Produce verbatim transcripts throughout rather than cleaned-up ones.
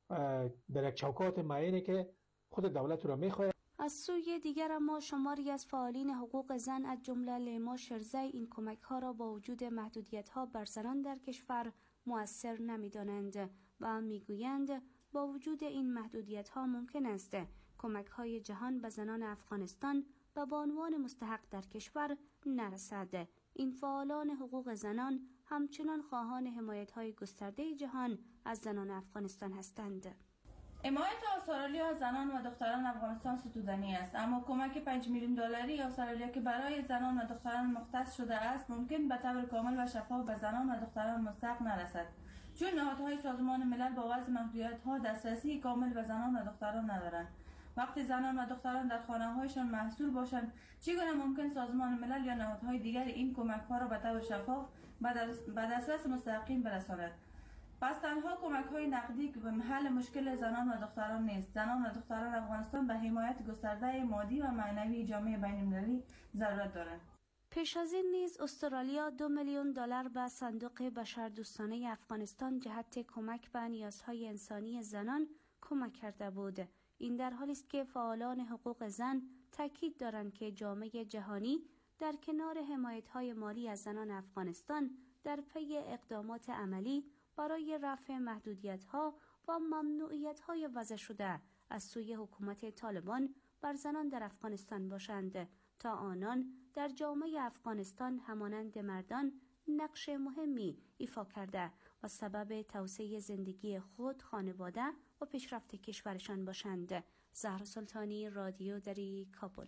در یک چوکات معینی که خود دولت را میخواد. از سوی دیگر اما شماری از فعالین حقوق زن از جمله لیما شرزی این کمک ها را با وجود محدودیت ها بر زنان در کشور مؤثر نمی‌دانند و میگویند با وجود این محدودیت ها ممکن است کمک های جهان به زنان افغانستان و به عنوان مستحق در کشور نرسد. این فعالان حقوق زنان همچنان خواهان حمایت های گسترده جهان از زنان افغانستان هستند. حمایت استرالیا از زنان و دختران افغانستان ستودنی است، اما کمک پنج میلیون دلاری استرالیا که برای زنان و دختران مختص شده است ممکن به طور کامل و شفاف به زنان و دختران مستحق نرسد، چون نهادهای سازمان ملل با وضع محدودیت‌ها دسترسی کامل به زنان و دختران ندارند. وقتی زنان و دختران در خانه‌هایشان محصور باشند، چگونه ممکن سازمان ملل یا نهادهای دیگر این کمک‌ها را به طور شفاف به دسترس مستحقین برساند؟ پس تنها کمک‌های نقدی که به حل مشکل زنان و دختران نیست. زنان و دختران افغانستان به حمایت گسترده مادی و معنوی جامعه بین‌المللی ضرورت دارند. پیش از این نیز استرالیا دو میلیون دلار به صندوق بشردوستانه افغانستان جهت کمک به نیازهای انسانی زنان کمک کرده بود. این در حالی است که فعالان حقوق زن تاکید دارند که جامعه جهانی در کنار حمایت‌های مالی از زنان افغانستان در پی اقدامات عملی برای رفع محدودیت‌ها و ممنوعیت‌های وضع شده از سوی حکومت طالبان بر زنان در افغانستان باشند تا آنان در جامعه افغانستان همانند مردان نقش مهمی ایفا کرده و سبب توسعه زندگی خود، خانواده و پیشرفت کشورشان باشند. زهرا سلطانی، رادیو دری، کابل.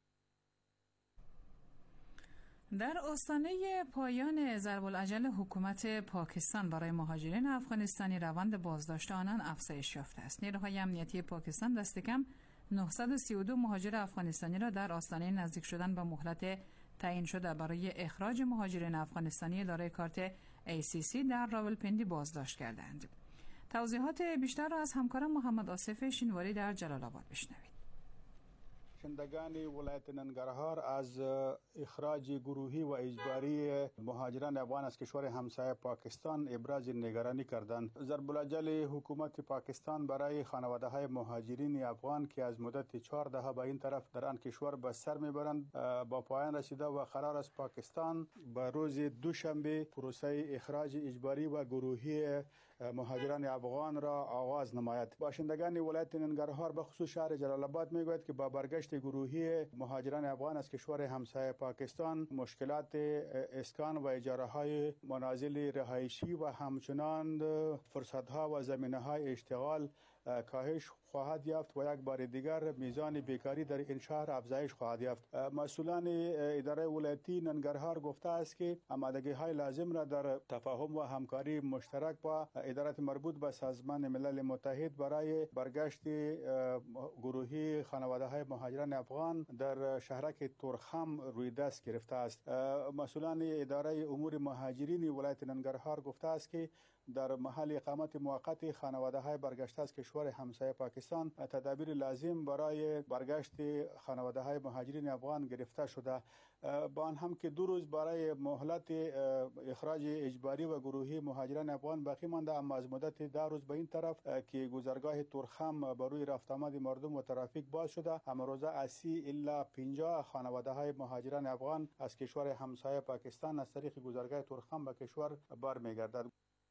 در آستانه پایان ضرب الاجل حکومت پاکستان برای مهاجرین افغانستانی روند بازداشت آنان افزایش یافته است. نیروهای امنیتی پاکستان دست کم نهصد و سی و دو مهاجر افغانستانی را در آستانه نزدیک شدن به مهلت تعیین شده برای اخراج مهاجرین افغانستانی دارای کارت ای سی سی در راولپندی بازداشت کردند. توضیحات بیشتر را از همکارم محمد آصف شینواری در جلال آباد بشنوید. باشندگان ولایت ننگرهار از اخراج گروهی و اجباری مهاجران افغان از کشور همسایه پاکستان ابراز نگرانی کردند. ضرب الاجل حکومت پاکستان برای خانواده‌های مهاجرین افغان که از مدت چهار دهه به این طرف در آن کشور به سر میبرند با پایان رسیده و قرار است پاکستان به روز دوشنبه پروسه اخراج اجباری و گروهی مهاجران افغان را آغاز نماید. باشندگان ولایت ننگرهار به خصوص شهر جلال آباد میگوید که با برگشت گروهی مهاجران افغان از کشور همسایه پاکستان مشکلات اسکان و اجاره های منازل رهایشی و همچنان فرصت ها و زمینه های اشتغال کاهش خواهد یافت و یک بار دیگر میزان بیکاری در این شهر افزایش خواهد یافت. مسئولان اداره ولایتی ننگرهار گفته است که آمادگی های لازم را در تفاهم و همکاری مشترک با ادارات مربوط به سازمان ملل متحد برای برگشت گروهی خانواده های مهاجران افغان در شهرک تورخم روی دست گرفته است. مسئولان اداره امور مهاجرین ولایت ننگرهار گفته است که در محل اقامت موقت خانواده های برگشته از کشور همسایه پاکستان تدابیر لازم برای برگشت خانواده های مهاجرین افغان گرفته شده. با آن هم که دو روز برای مهلت اخراج اجباری و گروهی مهاجران افغان باقی مانده، اما از مدت ده روز به این طرف که گذرگاه تورخم بر روی رفت آمد مردم و ترافیک باز شده، امروزه از سی الی پنجاه خانواده های مهاجران افغان از کشور همسایه پاکستان از طریق گذرگاه تورخم به کشور برمیگردد.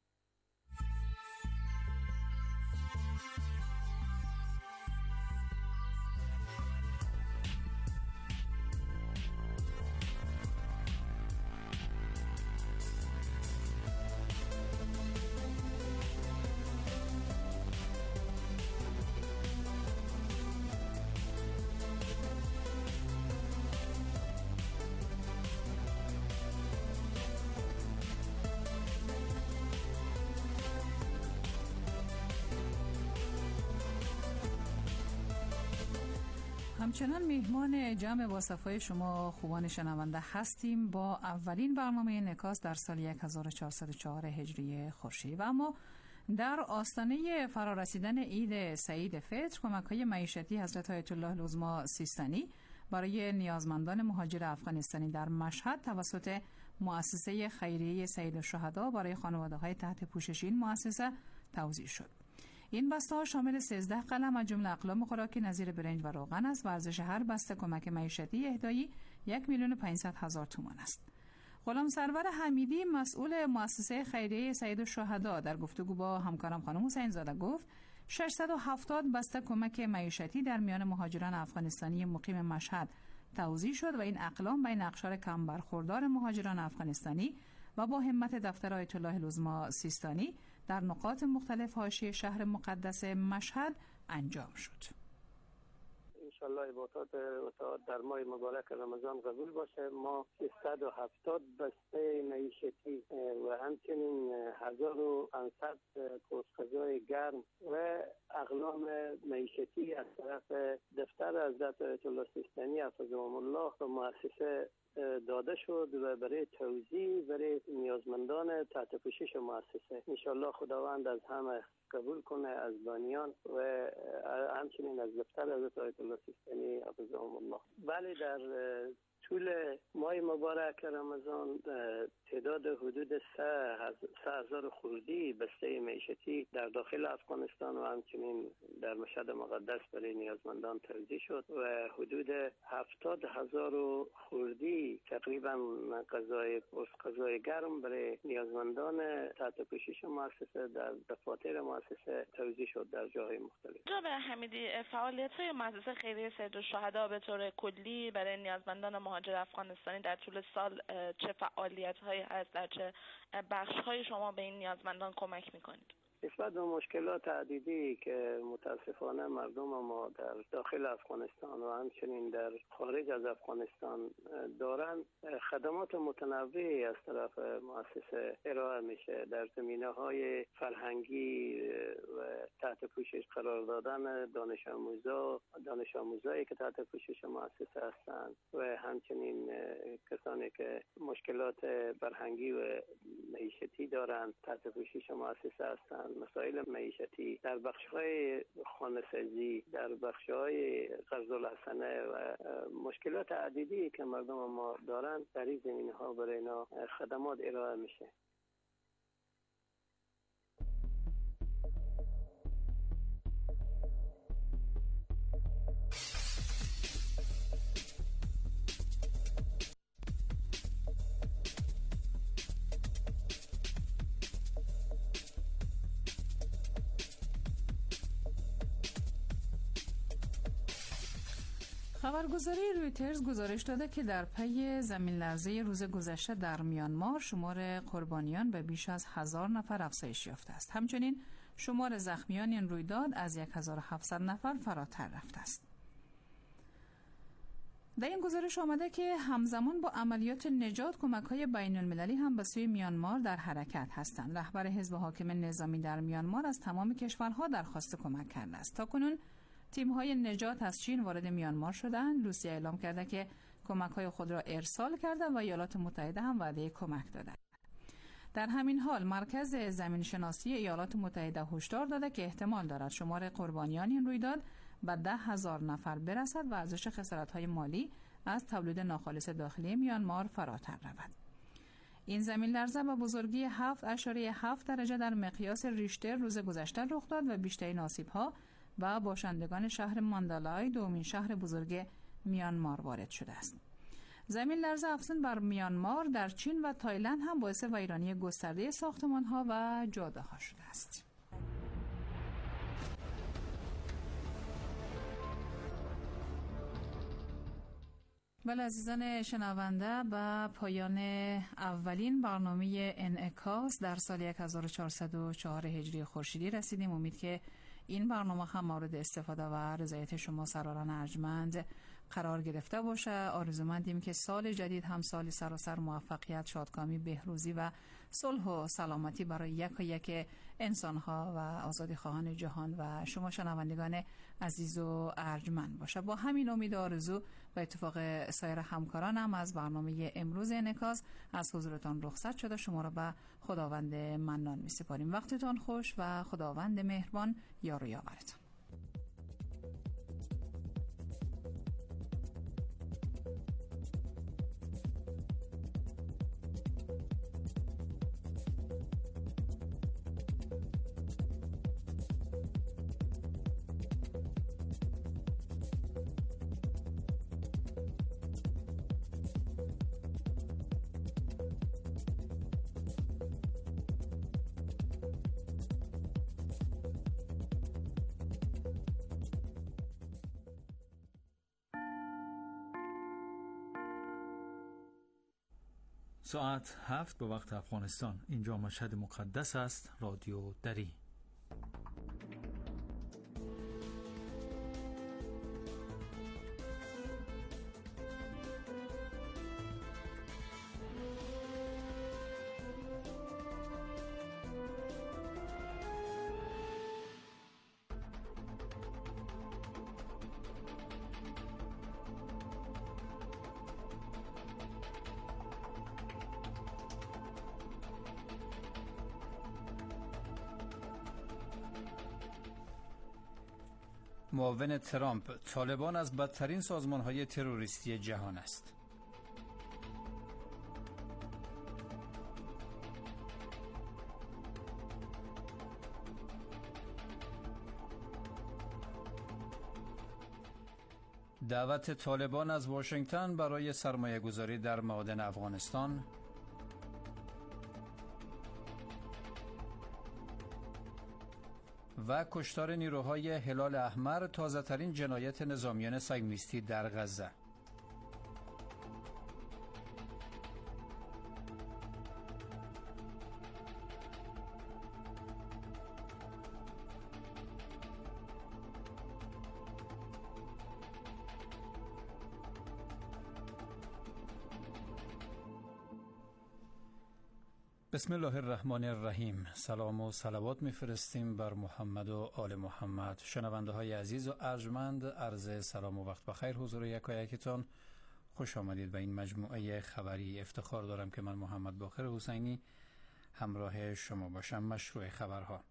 همچنان میهمان جمع با صفای شما خوبان شنونده هستیم با اولین برنامه نکاس در سال هزار و چهارصد و چهار هجری خورشیدی. و اما در آستانه فرارسیدن عید سعید فطر کمک‌های معیشتی حضرت آیت الله العظمی سیستانی برای نیازمندان مهاجر افغانستانی در مشهد توسط مؤسسه خیریه سید الشهدا برای خانواده‌های تحت پوشش این مؤسسه توزیع شد. این بسته ها شامل سیزده قلم از جمله اقلام خوراکی نظیر برنج و روغن است و ارزش هر بسته کمک معیشتی اهدایی یک میلیون و پانصد هزار تومان است. غلام سرور حمیدی مسئول مؤسسه خیریه سید الشهدا در گفتگو با همکارم خانم حسین زاده گفت ششصد و هفتاد بسته کمک معیشتی در میان مهاجران افغانستانی مقیم مشهد توزیع شد و این اقلام بین اقشار کم برخوردار مهاجران افغانستانی و با همت دفتر آیت الله العظمی سیستانی در نقاط مختلف حاشیه شهر مقدس مشهد انجام شد. انشالله عبادات متعاد در ماه مبارک رمضان قبول باشه. ما سیصد و هفتاد بسته معیشتی و همچنین هزار و پانصد پوست غذای گرم و اقلام معیشتی از طرف دفتر حضرت آیت الله سیستانی حفظهم الله و مؤسسه داده شد و برای توزیع برای نیازمندان تحت پوشش مؤسسه. انشالله خداوند از همه قبول کنه، از بانیان و همچنین از دفتر حضرت آیت الله سیستانی حفظهم الله. بله، در طول ماه مبارک رمضان تعداد حدود سه هزار خردی بسته معیشتی در داخل افغانستان و همچنین در مشهد مقدس برای نیازمندان توزیع شد و حدود هفتاد هزار خردی تقریبا غذای غذای گرم برای نیازمندان تحت پوشش مؤسسه در دفاتر مؤسسه توزیع شد در جاهای مختلف. جناب حمیدی، فعالیت‌های مؤسسه خیریه سید الشهدا به طور کلی برای نیازمندان مهاجر افغانستانی در طول سال چه فعالیت‌هایی هست، در چه بخش‌های شما به این نیازمندان کمک می‌کنید؟ نسبت به مشکلات عدیدی که متاسفانه مردم ما در داخل افغانستان و همچنین در خارج از افغانستان دارند، خدمات متنوعی از طرف مؤسسه ارائه میشه در زمینه‌های فرهنگی و تحت پوشش قرار دادن دانش آموزا دانش آموزایی که تحت پوشش مؤسسه هستند و همچنین کسانی که مشکلات فرهنگی و معیشتی دارند تحت پوشش مؤسسه هستند. مسائل معیشتی در بخش‌های خانه‌سازی، در بخش‌های قرض الحسنه و مشکلات عدیدی که مردم ما دارند در این زمینه‌ها برای اینا خدمات ارائه میشه. خبرگزاری رویترز گزارش داده که در پی زمین لرزه روز گذشته در میانمار شمار قربانیان به بیش از هزار نفر افزایش یافته است. همچنین شمار زخمیان این رویداد از هزار و هفتصد نفر فراتر رفته است. در این گزارش آمده که همزمان با عملیات نجات کمک‌های بین‌المللی هم به سوی میانمار در حرکت هستند. رهبر حزب حاکم نظامی در میانمار از تمام کشورها درخواست کمک کرده است. تاکنون تیم‌های نجات از چین وارد میانمار شدند. روسیه اعلام کرده که کمک‌های خود را ارسال کرده و ایالات متحده هم وعده کمک داده. در همین حال مرکز زمینشناسی ایالات متحده هشدار داده که احتمال دارد شمار قربانیان این رویداد به ده هزار نفر برسد و ارزش خسارت‌های مالی از تولید ناخالص داخلی میانمار فراتر رود. این زمین لرزه با بزرگی هفت اشاریه هفت درجه در مقیاس ریشتر روز گذشته رخ داد و بیشترین آسیب‌ها و باشندگان شهر ماندالای دومین شهر بزرگ میانمار وارد شده است. زمین لرزه افزون بر میانمار در چین و تایلند هم باعث ویرانی گسترده ساختمان‌ها و جاده‌ها شده است. بله عزیزان شنونده، به پایان اولین برنامه انعکاس در سال هزار و چهارصد و چهار هجری خورشیدی رسیدیم. امید که این برنامه هم مورد استفاده و رضایت شما سروران ارجمند قرار گرفته باشه. آرزومندیم که سال جدید هم سال سراسر موفقیت، شادکامی، بهروزی و صلح و سلامتی برای یک و یک انسان‌ها و آزادی خواهان جهان و شما شنوندگان عزیز و ارجمند باشه. با همین امید آرزو و اتفاق سایر همکارانم از برنامه امروز انعکاس از حضورتان رخصت شده. شما را به خداوند منان می‌سپاریم. وقتتان خوش و خداوند مهربان یار و یاورتان. ساعت هفت به وقت افغانستان. اینجا مشهد مقدس است. رادیو دری. معاون ترامپ: طالبان از بدترین سازمان‌های تروریستی جهان است. دعوت طالبان از واشنگتن برای سرمایه‌گذاری در معادن افغانستان. و کشتار نیروهای هلال احمر، تازه‌ترین جنایت نظامیان صهیونیستی در غزه. بسم الله الرحمن الرحیم. سلام و صلوات میفرستیم بر محمد و آل محمد. شنونده های عزیز و ارجمند، عرض سلام و وقت بخیر حضور یکایکتان. خوش آمدید به این مجموعه خبری. افتخار دارم که من محمد باقر حسینی همراه شما باشم. مشروع خبرها: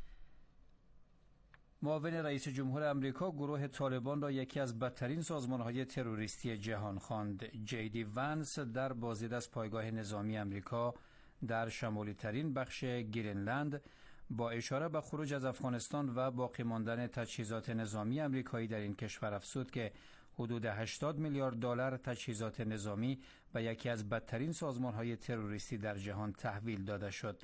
معاون رئیس جمهور امریکا گروه طالبان را یکی از بدترین سازمان‌های تروریستی جهان خواند. جی دی ونس در بازدید از پایگاه نظامی امریکا در شمالی ترین بخش گرینلند با اشاره به خروج از افغانستان و باقی ماندن تجهیزات نظامی امریکایی در این کشور افزود که حدود هشتاد میلیارد دلار تجهیزات نظامی به یکی از بدترین سازمان‌های تروریستی در جهان تحویل داده شد.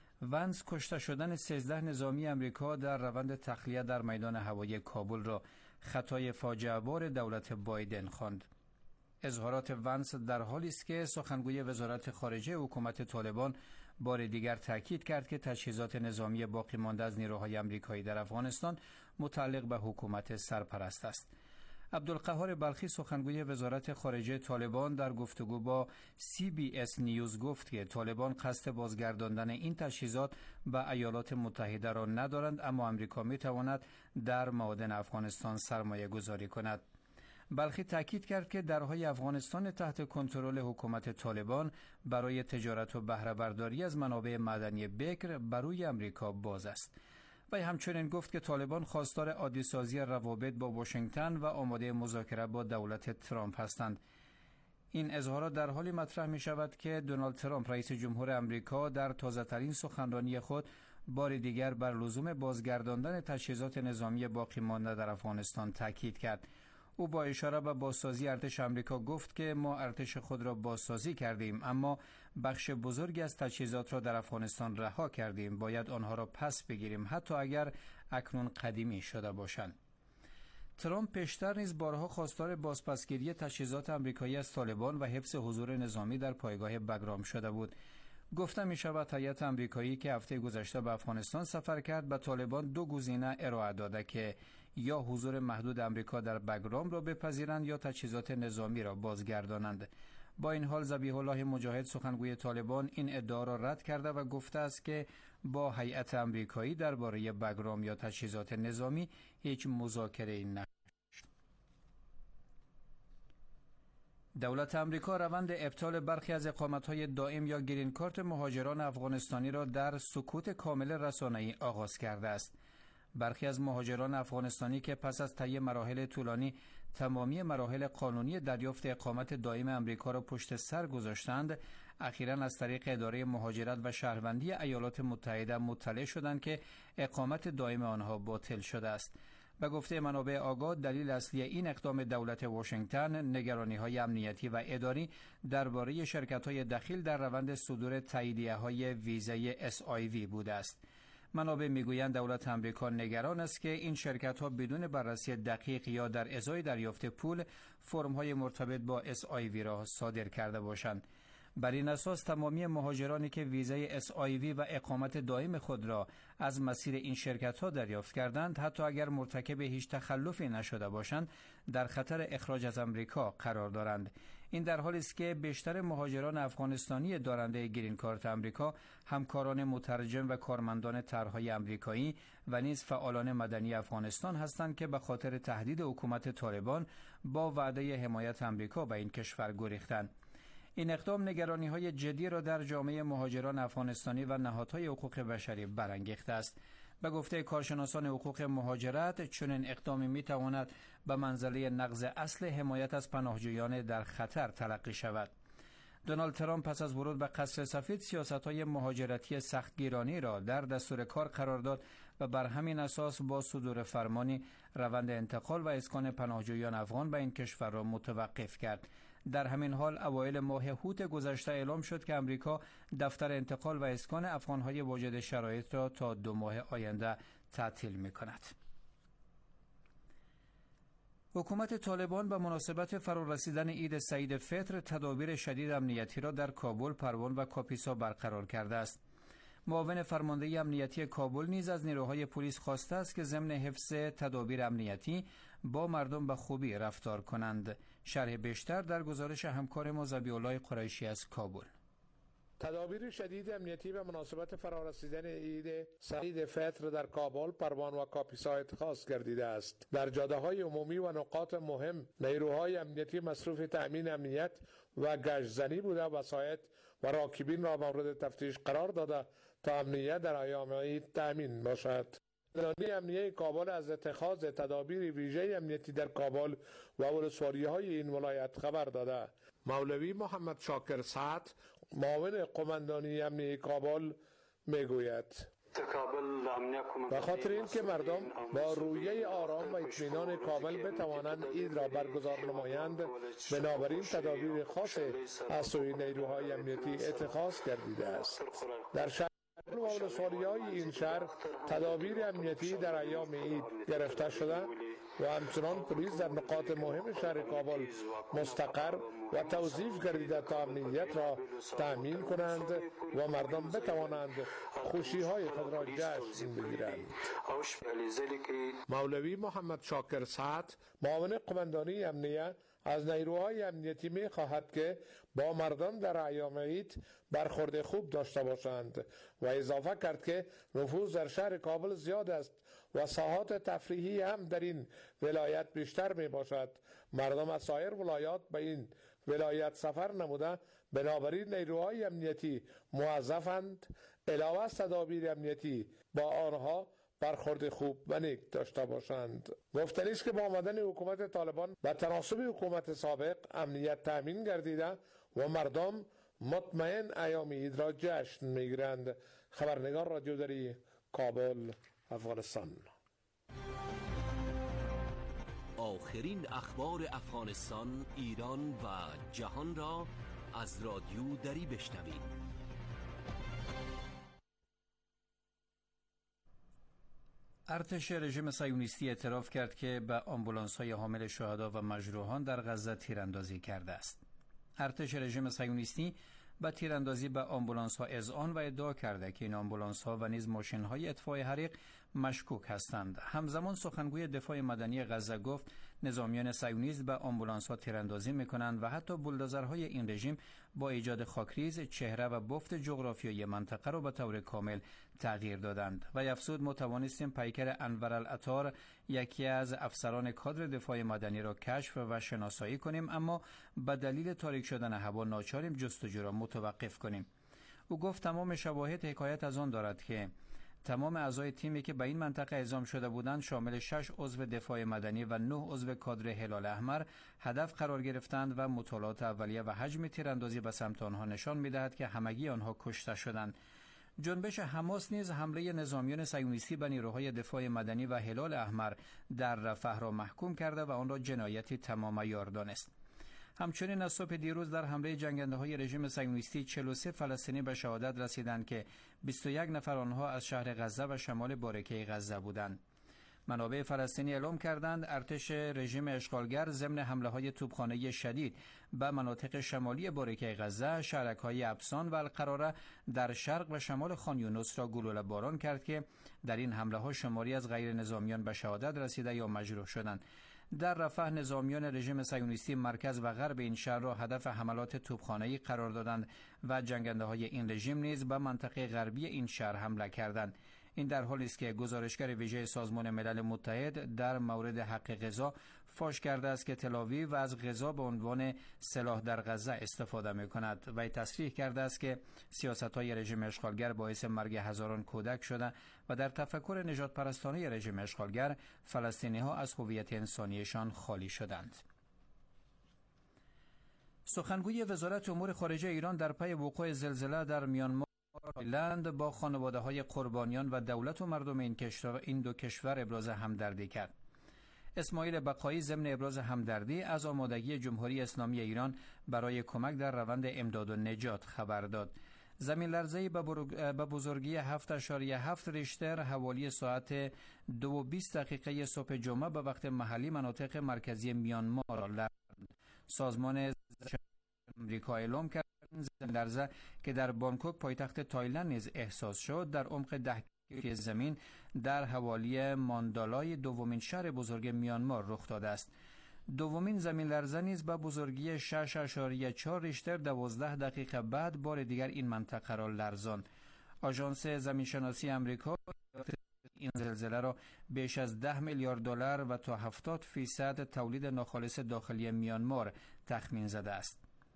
ونس کشته شدن سیزده نظامی امریکا در روند تخلیه در میدان هوایی کابل را خطای فاجعه‌بار دولت بایدن خواند. اظهارات ونس در حالی است که سخنگوی وزارت خارجه حکومت طالبان بار دیگر تاکید کرد که تجهیزات نظامی باقی مانده از نیروهای آمریکایی در افغانستان متعلق به حکومت سرپرست است. عبدالقهار بلخی سخنگوی وزارت خارجه طالبان در گفتگو با سی بی اس نیوز گفت که طالبان قصد بازگرداندن این تجهیزات به ایالات متحده را ندارند، اما آمریکا می تواند در معادن افغانستان سرمایه گذاری کند. بلخی تاکید کرد که درهای افغانستان تحت کنترل حکومت طالبان برای تجارت و بهره برداری از منابع معدنی بکر بروی امریکا باز است. و همچنین گفت که طالبان خواستار عادی سازی روابط با واشنگتن و آماده مذاکره با دولت ترامپ هستند. این اظهارات در حالی مطرح می شود که دونالد ترامپ رئیس جمهور امریکا در تازه‌ترین سخنرانی خود بار دیگر بر لزوم بازگرداندن تجهیزات نظامی باقی مانده در افغانستان تاکید کرد. او با اشاره به بازسازی ارتش آمریکا گفت که ما ارتش خود را بازسازی کردیم، اما بخش بزرگی از تجهیزات را در افغانستان رها کردیم. باید آنها را پس بگیریم، حتی اگر اکنون قدیمی شده باشند. ترامپ پیشتر نیز بارها خواستار بازپسگیری تجهیزات آمریکایی از طالبان و حفظ حضور نظامی در پایگاه بگرام شده بود. گفته می شود هیئت آمریکایی که هفته گذشته به افغانستان سفر کرد به طالبان دو گزینه ارائه داده که یا حضور محدود آمریکا در بگرام را بپذیرند یا تجهیزات نظامی را بازگردانند. با این حال ذبیح الله مجاهد سخنگوی طالبان این ادعا را رد کرده و گفته است که با هیئت آمریکایی درباره بگرام یا تجهیزات نظامی هیچ مذاکره‌ای نشد. دولت آمریکا روند ابطال برخی از اقامت‌های دائم یا گرین کارت مهاجران افغانستانی را در سکوت کامل رسانه‌ای آغاز کرده است. برخی از مهاجران افغانستانی که پس از طی مراحل طولانی تمامی مراحل قانونی دریافت اقامت دائم آمریکا را پشت سر گذاشتند، اخیراً از طریق اداره مهاجرت و شهروندی ایالات متحده مطلع شدند که اقامت دائم آنها باطل شده است. به گفته منابع آگاه، دلیل اصلی این اقدام دولت واشنگتن نگرانی‌های امنیتی و اداری درباره شرکت‌های دخیل در روند صدور تاییدیه‌های ویزای اس آی وی بوده است. منابع میگویند دولت آمریکا نگران است که این شرکت‌ها بدون بررسی دقیق یا در ازای دریافت پول فرم‌های مرتبط با اس آی وی را صادر کرده باشند. بر این اساس تمامی مهاجرانی که ویزای اس آی وی و اقامت دائم خود را از مسیر این شرکت‌ها دریافت کردند، حتی اگر مرتکب هیچ تخلفی نشده باشند، در خطر اخراج از امریکا قرار دارند. این در حالی است که بیشتر مهاجران افغانستانی دارنده گرین کارت امریکا همکاران مترجم و کارمندان طرح‌های امریکایی و نیز فعالان مدنی افغانستان هستند که به خاطر تهدید حکومت طالبان با وعده حمایت امریکا به این کشور گریختند. این اقدام نگرانی‌های جدی را در جامعه مهاجران افغانستانی و نهادهای حقوق بشری برانگیخته است. به گفته کارشناسان حقوق مهاجرت، چنین اقدامی می‌تواند به منزله نقض اصل حمایت از پناهجویان در خطر تلقی شود. دونالد ترامپ پس از ورود به قصر سفید سیاست‌های مهاجرتی سختگیرانه را در دستور کار قرار داد و بر همین اساس با صدور فرمانی روند انتقال و اسکان پناهجویان افغان به این کشور را متوقف کرد. در همین حال اوایل ماه هوت گذشته اعلام شد که امریکا دفتر انتقال و اسکان افغان‌های واجد شرایط را تا دو ماه آینده تعطیل می‌کند. حکومت طالبان به مناسبت فرارسیدن عید سعید فطر تدابیر شدید امنیتی را در کابل، پروان و کاپیسا برقرار کرده است. معاون فرمانده امنیتی کابل نیز از نیروهای پلیس خواسته است که ضمن حفظ تدابیر امنیتی با مردم به خوبی رفتار کنند. شرح بیشتر در گزارش همکار ما ذبیح‌الله قریشی از کابل. تدابیر شدید امنیتی به مناسبت فرارسیدن عید سعید فطر در کابل، پروان و کاپیسا اتخاذ گردیده است. در جاده‌های عمومی و نقاط مهم نیروهای امنیتی مصروف تأمین امنیت و گشت‌زنی بوده و وسایط و راکبین را مورد تفتیش قرار داده تا امنیت در ایام عید تأمین باشد. نگرانی امنیتی کابل از اتخاذ تدابیر ویژه امنیتی در کابل و ولسواری‌های این ولایت خبر داده. مولوی محمد شاکر سعد، معاون قماندانی امنیتی کابل، میگوید به خاطر اینکه مردم با رویه آرام و اطمینان کامل بتوانند عید را برگزار نمایند، بنابراین تدابیر خاص از سوی نیروهای امنیتی اتخاذ گردیده است. در شهر و ولسواری‌های این شهر تدابیر امنیتی در ایام عید گرفته شده و همچنان پلیس در نقاط مهم شهر کابل مستقر و توظیف گردیده تا امنیت را تأمین کنند و مردم بتوانند خوشی‌های خود را جشن بگیرند. مولوی محمد شاکر سعد، معاون قماندانی امنیه، از نیروهای امنیتی می خواهد که با مردم در ایام عید برخورد خوب داشته باشند و اضافه کرد که نفوذ در شهر کابل زیاد است و ساحات تفریحی هم در این ولایت بیشتر می باشد. مردم از سایر ولایات به این ولایت سفر نموده، بنابراین نیروهای امنیتی موظفند علاوه از تدابیر امنیتی با آنها برخورد خوب و نیک داشته باشند. گفتنی است که با آمدن حکومت طالبان به تناسب حکومت سابق امنیت تأمین گردیده و مردم مطمئن ایام عید را جشن میگیرند. خبرنگار رادیو دری، کابل، افغانستان. آخرین اخبار افغانستان، ایران و جهان را از رادیو دری بشنوید. ارتش رژیم صهیونیستی اعتراف کرد که به آمبولانس‌های حامل شهدا و مجروحان در غزه تیراندازی کرده است. ارتش رژیم صهیونیستی به تیراندازی به آمبولانس‌ها اذعان و ادعا کرده که این آمبولانس‌ها و نیز ماشین‌های اطفاء حریق مشکوک هستند. همزمان سخنگوی دفاع مدنی غزه گفت نظامیان صهیونیست به آمبولانس‌ها تیراندازی می‌کنند و حتی بولدوزرهای این رژیم با ایجاد خاکریز چهره و بافت جغرافیایی منطقه را به طور کامل تغییر دادند. و افزود ما توانستیم پیکر انور العطار، یکی از افسران کادر دفاع مدنی را کشف و شناسایی کنیم، اما به دلیل تاریک شدن هوا ناچاریم جستجو را متوقف کنیم. او گفت تمام شواهد حکایت از آن دارد که تمام اعضای تیمی که به این منطقه اعزام شده بودند، شامل شش عضو دفاع مدنی و نه عضو کادر هلال احمر، هدف قرار گرفتند و مطالعات اولیه و حجم تیراندازی به سمت آنها نشان می‌دهد که همگی آنها کشته شدند. جنبش حماس نیز حمله نظامیان صهیونیستی به نیروهای دفاع مدنی و هلال احمر در رفح را محکوم کرده و آن را جنایتی تمام عیار دانست. همچنین از صبح دیروز در حمله جنگنده‌های رژیم صهیونیستی چهل و سه فلسطینی به شهادت رسیدند که بیست و یک نفر آنها از شهر غزه و شمال بارکه غزه بودند. منابع فلسطینی اعلام کردند ارتش رژیم اشغالگر ضمن حمله‌های توپخانه شدید به مناطق شمالی باریکه غزه، شهرک‌های ابسان و القراره در شرق و شمال خان یونس را گلوله باران کرد که در این حمله‌ها شماری از غیر نظامیان به شهادت رسیده یا مجروح شدند. در رفح نظامیان رژیم صهیونیستی مرکز و غرب این شهر را هدف حملات توپخانه‌ای قرار دادند و جنگنده‌های این رژیم نیز به منطقه غربی این شهر حمله کردند. این در حالی است که گزارشگر ویژه سازمان ملل متحد در مورد حق غذا فاش کرده است که تل‌آویو از غذا به عنوان سلاح در غزه استفاده می‌کند و تصریح کرده است که سیاست‌های رژیم اشغالگر باعث مرگ هزاران کودک شده و در تفکر نجات پرستانه رژیم اشغالگر فلسطینی‌ها از هویت انسانیشان خالی شدند. سخنگوی وزارت امور خارجه ایران در پی وقوع زلزله در میانمار تایلند با خانواده‌های قربانیان و دولت و مردم این کشور این دو کشور ابراز همدردی کرد. اسماعیل بقایی ضمن ابراز همدردی از آمادگی جمهوری اسلامی ایران برای کمک در روند امداد و نجات خبر داد. زمین لرزه‌ای به بزرگی هفت اشاریه هفت ریشتر حوالی ساعت دو و بیست دقیقه صبح جمعه به وقت محلی مناطق مرکزی میانمار را لرزاند. سازمان آمریکا اعلام کرد زمین لرزه که در بانکوک پایتخت تایلند نیز احساس شد در عمق ده کیلومتری زمین در حوالی ماندالای دومین شهر بزرگ میانمار رخ داده است. دومین زمین لرزه نیز به بزرگی شش اشاریه چهار ریشتر دوازده دقیقه بعد بار دیگر این منطقه را لرزاند. آژانس زمینشناسی آمریکا این زلزله را بیش از ده میلیارد دلار و تا هفتاد فیصد تولید ناخالص داخلی میانمار تخمین زده است.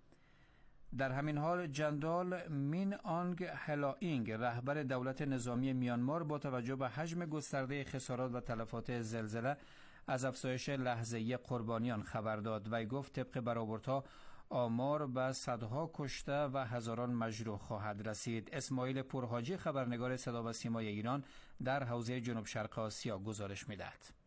در همین حال جنرال مین آنگ هلاینگ رهبر دولت نظامی میانمار با توجه به حجم گسترده خسارات و تلفات زلزله از افزایش لحظه‌ای قربانیان خبر داد و گفت طبق برآوردها آمار به صدها کشته و هزاران مجروح خواهد رسید. اسماعیل پورحاجی خبرنگار صدا و سیمای ایران در حوزه جنوب شرق آسیا گزارش می‌دهد.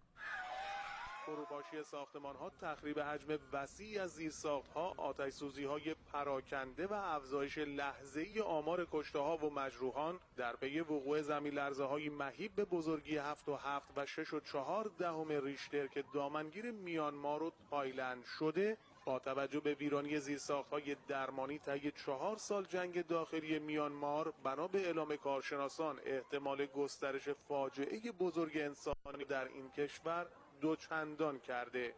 فروپاشی ساختمان‌ها، تخریب حجم وسیعی از زیرساخت‌ها، آتش‌سوزی‌های پراکنده و افزایش لحظه‌ای آمار کشته‌ها و مجروحان در پی وقوع زمین‌لرزه‌های مهیب به بزرگی هفت و هفت و شش و چهار دهم ریشتر که دامنگیر میانمار و تایلند شده، با توجه به ویرانی زیرساخت‌های درمانی طی چهار سال جنگ داخلی میانمار، بنا به اعلام کارشناسان احتمال گسترش فاجعه بزرگ انسانی در این کشور دوچندان کرده.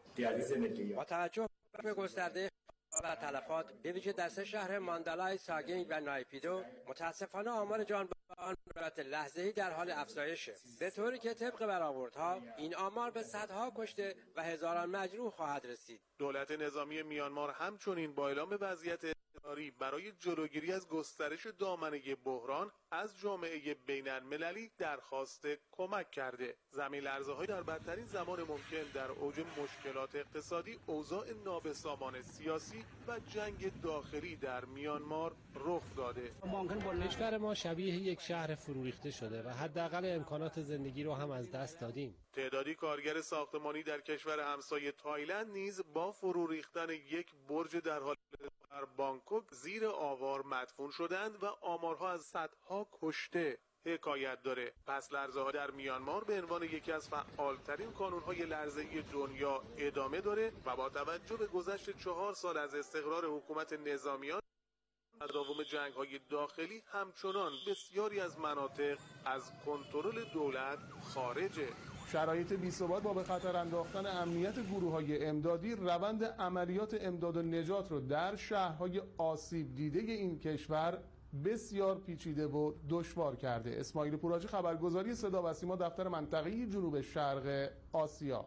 با توجه به گسترده و تلفات به ویژه در سه شهر ماندالای، ساگینگ و نایپیدو، متاسفانه آمار جانبازان به صورت لحظه‌ای در حال افزایشه، به طوری که طبق برآوردها این آمار به صدها کشته و هزاران مجروح خواهد رسید. دولت نظامی میانمار همچنین با اعلام وضعیت اضطراری برای جلوگیری از گسترش دامنه بحران از جامعه بین‌المللی درخواست کمک کرده. زمین لرزه‌های در بدترین زمان ممکن در اوج مشکلات اقتصادی، اوضاع نابسامان سیاسی و جنگ داخلی در میانمار رخ داده. کشور ما شبیه یک شهر فرو ریخته شده و حداقل امکانات زندگی رو هم از دست دادیم. تعدادی کارگر ساختمانی در کشور همسایه تایلند نیز با فرو ریختن یک برج در حال در بانکوک زیر آوار مدفون شدند و آمارها از صدها کشته حکایت داره. پس لرزه‌ها در میانمار به عنوان یکی از فعالترین کانون‌های لرزه‌ای دنیا ادامه داره و با توجه به گذشت چهار سال از استقرار حکومت نظامیان و تداوم جنگ‌های داخلی، همچنان بسیاری از مناطق از کنترل دولت خارجه. شرایط بی‌ثبات با به خطر انداختن امنیت گروه‌های امدادی روند عملیات امداد و نجات رو در شهرهای آسیب دیده این کشور بسیار پیچیده و دشوار کرده. اسماعیل پورحاجی، خبرگزاری صدا و سیما، دفتر منطقه‌ای جنوب شرق آسیا.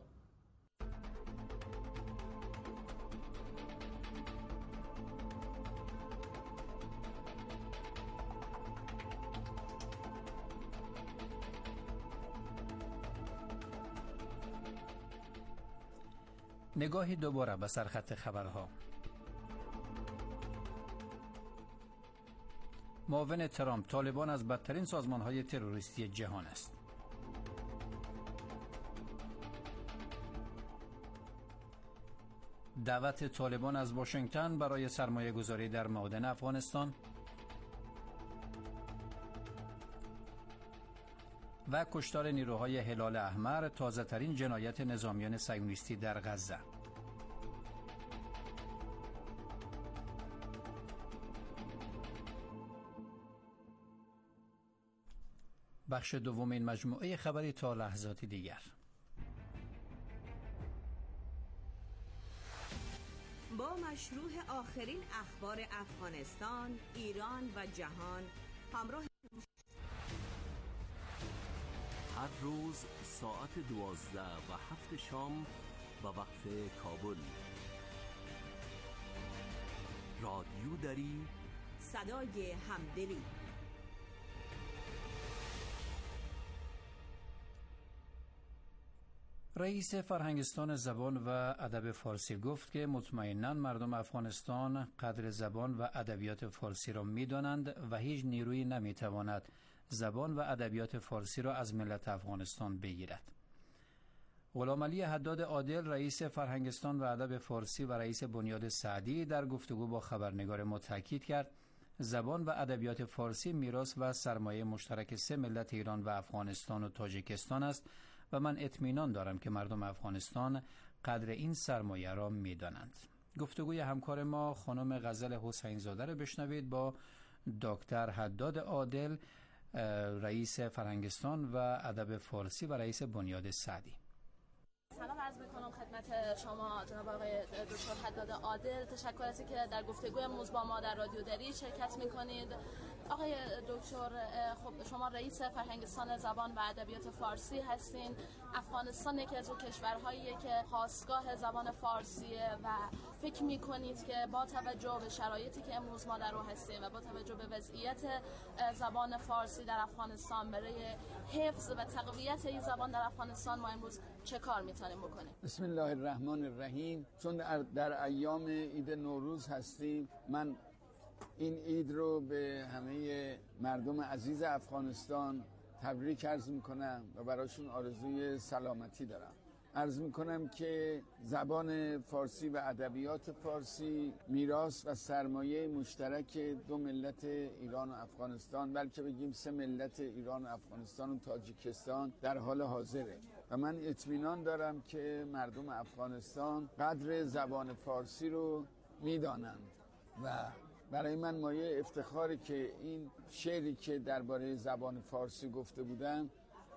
نگاهی دوباره به سرخط خبرها. معاون ترامپ: طالبان از بدترین سازمان‌های تروریستی جهان است. دعوت طالبان از واشنگتن برای سرمایه گذاری در معادن افغانستان و کشتار نیروهای هلال احمر، تازه ترین جنایت نظامیان صهیونیستی در غزه. بخش دوم این مجموعه خبری تا لحظاتی دیگر. با مشروع آخرین اخبار افغانستان، ایران و جهان همراه هر روز ساعت دوازده و هفت شام به وقت کابل. رادیو دری، صدای همدلی. رئیس فرهنگستان زبان و ادب فارسی گفت که مطمئناً مردم افغانستان قدر زبان و ادبیات فارسی را می‌دانند و هیچ نیرویی نمی‌تواند زبان و ادبیات فارسی را از ملت افغانستان بگیرد. غلامعلی حداد عادل، رئیس فرهنگستان و ادب فارسی و رئیس بنیاد سعدی، در گفتگو با خبرنگار ما تاکید کرد زبان و ادبیات فارسی میراث و سرمایه مشترک سه ملت ایران و افغانستان و تاجیکستان است و من اطمینان دارم که مردم افغانستان قدر این سرمایه را می‌دانند. گفتگوی همکار ما خانم غزل حسین زاده را بشنوید با دکتر حداد عادل، رئیس فرهنگستان و ادب فارسی و رئیس بنیاد سعدی. سلام عرض میکنم خدمت شما جناب آقای دکتر حداد عادل. تشکر از اینکه در گفتگوی امروز با ما در رادیو دری شرکت میکنید. آقای دکتر، خب شما رئیس فرهنگستان زبان و ادبیات فارسی هستین. افغانستان یکی از اون کشورهاییه که خاستگاه زبان فارسیه و فکر میکنید که با توجه به شرایطی که امروز ما در اون هستیم و با توجه به وضعیت زبان فارسی در افغانستان برای حفظ و تقویت این زبان در افغانستان ما امروز چه کار میتونیم بکنیم؟ بسم الله الرحمن الرحیم. چون در ایام عید نوروز هستیم، من این عید رو به همه مردم عزیز افغانستان تبریک عرض میکنم و براشون آرزوی سلامتی دارم. عرض میکنم که زبان فارسی و ادبیات فارسی میراث و سرمایه مشترک دو ملت ایران و افغانستان، بلکه بگیم سه ملت ایران و افغانستان و تاجیکستان در حال حاضره و من اطمینان دارم که مردم افغانستان قدر زبان فارسی رو میدانند و برای من مایه افتخاری که این شعری که درباره زبان فارسی گفته بودم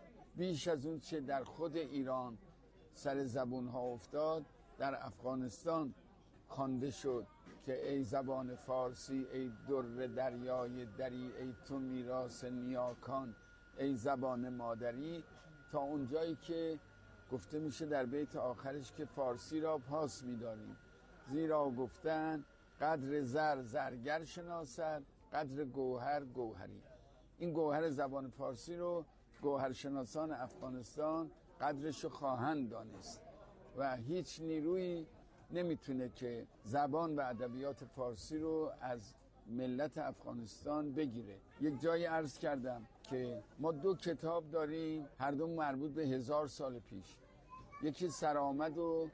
بیش از اون چه در خود ایران سر زبون ها افتاد، در افغانستان خوانده شد که ای زبان فارسی، ای در دریای دری، ای تو میراث نیاکان، ای زبان مادری، تا اونجایی که گفته میشه در بیت آخرش که فارسی را پاس می‌داریم، زیرا گفتن قدر زر زرگر شناسد، قدر گوهر گوهری. این گوهر زبان فارسی رو گوهرشناسان افغانستان قدرش رو خواهند دانست و هیچ نیرویی نمیتونه که زبان و ادبیات فارسی رو از ملت افغانستان بگیره. یک جایی عرض کردم که ما دو کتاب داریم، هر دو مربوط به هزار سال پیش. یکی سرآمد و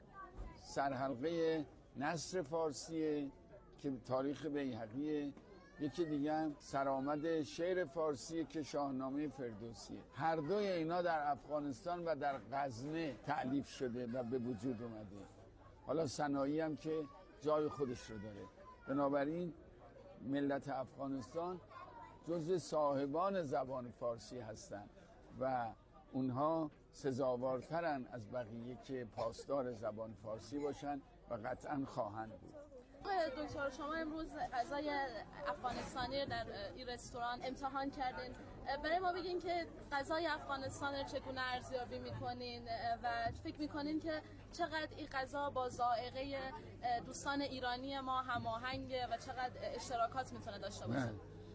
سرحلقه نثر فارسیه که تاریخ بیهقیه، یکی دیگه سرآمد شعر فارسی که شاهنامه فردوسیه. هر دوی اینا در افغانستان و در غزنه تألیف شده و به وجود اومده. حالا صناعی هم که جای خودش رو داره. بنابراین ملت افغانستان جزو صاحبان زبان فارسی هستند و اونها سزاوارترن از بقیه که پاسدار زبان فارسی باشن و قطعا خواهند بود. دکتر، شما امروز غذای افغانستانی در این رستوران امتحان کردین. برای ما بگین که غذای افغانستان رو چگونه ارزیابی میکنین و فکر میکنین که چقدر این غذا با ذائقه دوستان ایرانی ما هماهنگه و چقدر اشتراکات میتونه داشته باشه؟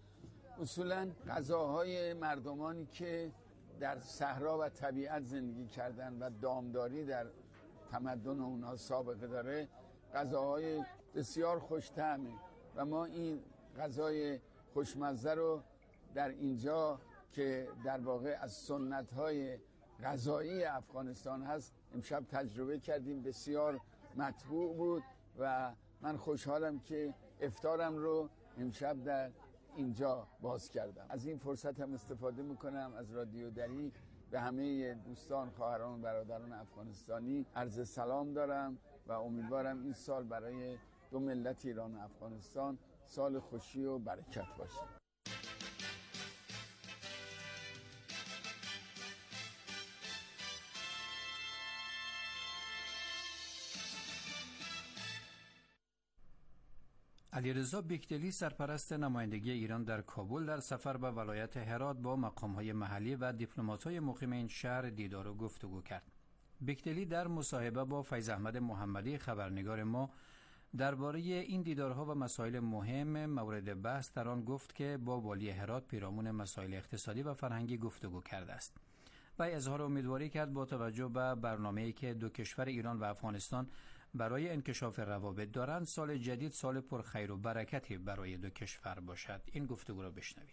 اصولا غذاهای مردمانی که در صحرا و طبیعت زندگی کردن و دامداری در تمدن اونها سابقه داره، غذاهای بسیار خوش‌طعمه و ما این غذای خوشمزه رو در اینجا که در واقع از سنت‌های غذایی افغانستان هست امشب تجربه کردیم. بسیار مطبوع بود و من خوشحالم که افطارم رو امشب در اینجا باز کردم. از این فرصت هم استفاده میکنم از رادیو دری به همه دوستان، خواهران و برادران افغانستانی عرض سلام دارم و امیدوارم این سال برای دو ملت ایران و افغانستان سال خوشی و برکت باشه. علیرضا بیکدلی سرپرست نمایندگی ایران در کابل در سفر به ولایت هرات با مقام‌های محلی و دیپلمات‌های مقیم این شهر دیدار و گفتگو کرد. بیکدلی در مصاحبه با فیض احمد محمدی خبرنگار ما درباره این دیدارها و مسائل مهم مورد بحث در آن گفت که با والی هرات پیرامون مسائل اقتصادی و فرهنگی گفتگو کرده است. و اظهار امیدواری کرد با توجه به برنامه‌ای که دو کشور ایران و افغانستان برای انکشاف روابط دارند، سال جدید سال پر خیر و برکتی برای دو کشور باشد. این گفتگو را بشنوید.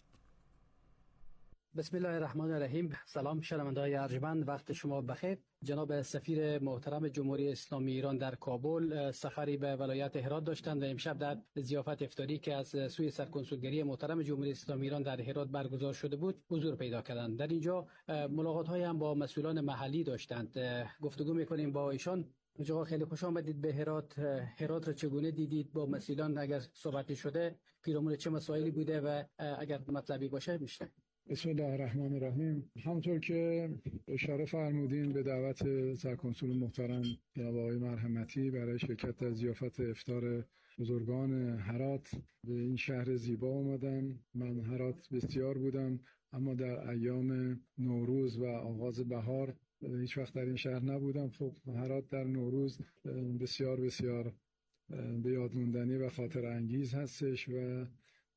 بسم الله الرحمن الرحیم. سلام شنونده‌های ارجمند، وقت شما بخیر. جناب سفیر محترم جمهوری اسلامی ایران در کابل سفری به ولایت هرات داشتند و امشب در ضیافت افطاری که از سوی سرکنسولگری محترم جمهوری اسلامی ایران در هرات برگزار شده بود حضور پیدا کردند. در اینجا ملاقات‌های هم با مسئولان محلی داشتند. گفتگو می‌کنیم با ایشان. آقا خیلی خوش آمدید به هرات. هرات را چگونه دیدید؟ با مسئولان اگر صحبتی شده پیرامون چه مسائلی بوده و اگر مطلبی باشه میشه؟ بسم الله الرحمن الرحیم. همونطور که اشاره فرمودین به دعوت سرکنسول محترم جناب آقای مرحمتی برای شرکت در ضیافت افطار بزرگان هرات به این شهر زیبا اومدم. من هرات بسیار بودم، اما در ایام نوروز و آغاز بهار هیچ وقت در این شهر نبودم. خب هرات در نوروز بسیار بسیار به یاد موندنی و خاطر انگیز هستش و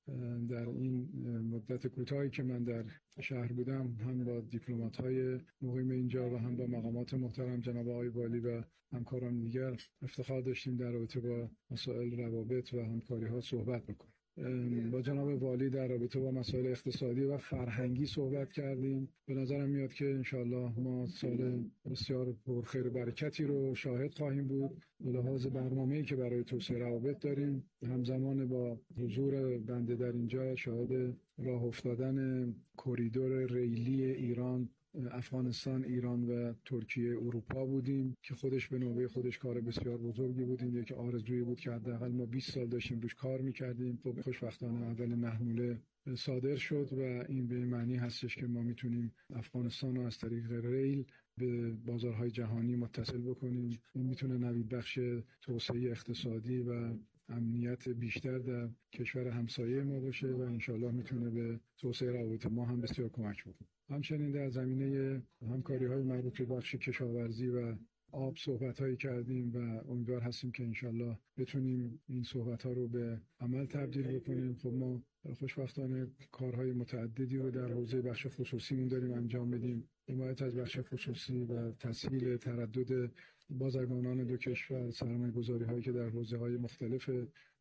در این مدت کوتاهی که من در شهر بودم هم با دیپلمات‌های مقیم اینجا و هم با مقامات محترم جناب آقای والی و همکاران دیگر افتخار داشتیم در رابطه با مسائل روابط و همکاری‌ها صحبت بکنیم. با جناب والی در رابطه با مسائل اقتصادی و فرهنگی صحبت کردیم. به نظرم میاد که انشالله ما سال بسیار پرخیر و برکتی رو شاهد خواهیم بود به لحاظ برنامه‌ای که برای توسعه روابط داریم. همزمان با حضور بنده در اینجا شاهد راه افتادن کریدور ریلی ایران افغانستان، ایران و ترکیه اروپا بودیم که خودش به نوبه خودش کار بسیار بزرگی بود. این یک آرزویی بود که حداقل ما بیست سال داشتیم روش کار میکردیم. خب خوشبختانه اول محموله صادر شد و این به معنی هستش که ما میتونیم افغانستان رو از طریق ریل به بازارهای جهانی متصل بکنیم. این میتونه نوید بخش توسعه اقتصادی و امنیت بیشتر در کشور همسایه ما باشه و انشالله میتونه به توسعه روابط ما هم بسیار کمک بکنه. همچنین در زمینه همکاری‌های مربوط به بخش کشاورزی و آب صحبت‌هایی کردیم و امیدوار هستیم که انشالله بتونیم این صحبت‌ها رو به عمل تبدیل بکنیم. خب ما خوشبختانه کارهای متعددی رو در حوزه بخش خصوصیمون داریم انجام بدیم. حمایت از بخش خصوصی و تسهیل تردد بازرگانان دو کشور، سرمایه‌گذاری هایی که در حوزه‌های مختلف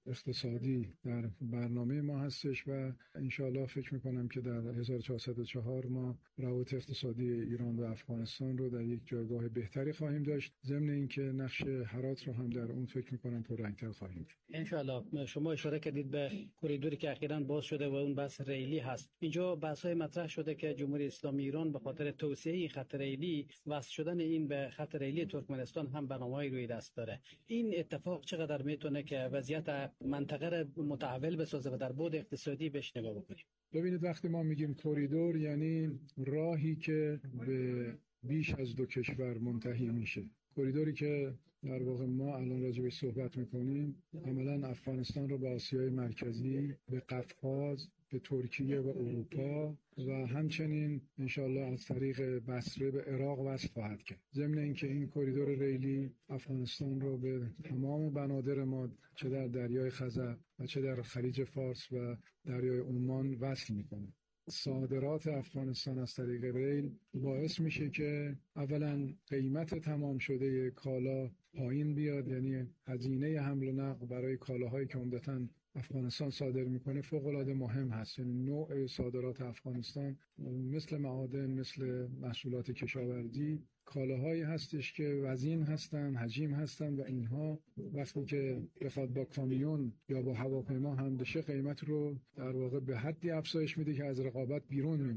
اقتصادی در برنامه ما هستش و انشاءالله فکر میکنم که در هزار و چهارصد و چهار ما روابط اقتصادی ایران و افغانستان رو در یک جایگاه بهتری خواهیم داشت. ضمن اینکه نقش هرات رو هم در اون فکر میکنم پررنگ‌تر خواهیم داشت. انشاءالله. شما اشاره کردید به کریدوری که اخیراً باز شده و اون بحث ریلی هست. اینجا بحث‌های مطرح شده که جمهوری اسلامی ایران به خاطر توسعه این خط ریلی وصل شدن این به خط ریلی ترکمنستان هم برنامه‌ای روی دست داره. این اتفاق چقدر میتونه که وضعیت منطقه رو متحول بسازه و در بعد اقتصادی بهش نگاه بکنیم؟ ببینید وقتی ما میگیم کریدور یعنی راهی که به بیش از دو کشور منتهی میشه. کریدوری که در واقع ما الان راجع بهش صحبت میکنیم عملاً افغانستان رو به آسیای مرکزی، به قفقاز، به ترکیه و اروپا و همچنین انشالله از طریق بصره به عراق وصل خواهد کرد. ضمن اینکه این کریدور ریلی افغانستان رو به تمام بنادر ما چه در دریای خزر و چه در خلیج فارس و دریای عمان وصل میکنه. صادرات افغانستان از طریق ریل باعث میشه که اولا قیمت تمام شده کالا پایین بیاد، یعنی هزینه حمل و نقل برای کالاهایی که عمدتاً افغانستان صادر میکنه فوق العاده مهم هست. یعنی نوع صادرات افغانستان مثل معادن، مثل محصولات کشاورزی، کالاهایی هستش که وزین هستن، حجیم هستن و اینها وقتی که بخواد با کامیون یا با هواپیما هم بشه قیمت رو در واقع به حدی افزایش میده که از رقابت بیرون میمونه.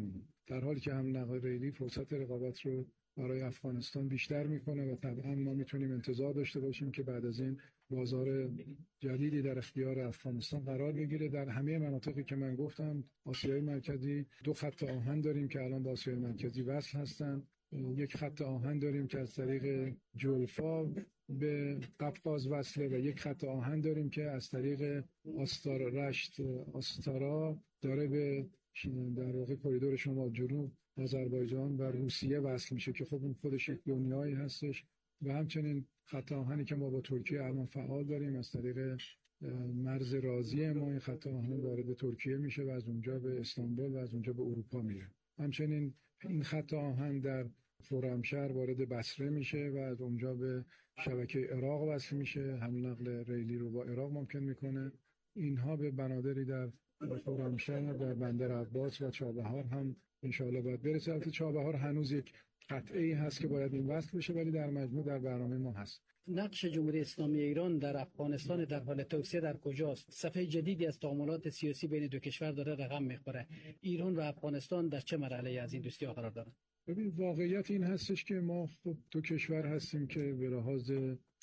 در حالی که هم نقل ریلی فرصت رقابت رو برای افغانستان بیشتر میکنه و طبعا ما میتونیم انتظار داشته باشیم که بعد از این بازار جدیدی در اختیار افغانستان قرار بگیره. در همه مناطقی که من گفتم آسیای مرکزی دو خط آهن داریم که الان با آسیای مرکزی وصل هستن، یک خط آهن داریم که از طریق جولفا به قفقاز وصله و یک خط آهن داریم که از طریق آستار رشت آستارا داره به در واقع کریدور شمال جنوب آذربایجان و روسیه وصل میشه که خب اون خودش یک دنیایی هستش. و همچنین خط آهنی که ما با ترکیه الان فعال داریم از طریق مرز رازی ما این خط آهن وارد ترکیه میشه و از اونجا به استانبول و از اونجا به اروپا میره. همچنین این خط آهن در خرمشهر وارد بصره میشه و از اونجا به شبکه عراق وصل میشه، حمل نقل ریلی رو با عراق ممکن میکنه. اینها به بنادری در خرمشهر، در بندر عباس و چابهار هم انشاءالله باید برسه. البته چابهار هنوز یک قطعی هست که باید این وصل بشه ولی در مجموع در برنامه ما هست. نقش جمهوری اسلامی ایران در افغانستان در حال توسعه در کجاست؟ صفحه جدیدی از تعاملات سیاسی بین دو کشور داره رقم میخوره. ایران و افغانستان در چه مرحله از این دوستی قرار دارن؟ ببین واقعیت این هستش که ما خب دو کشور هستیم که به لحاظ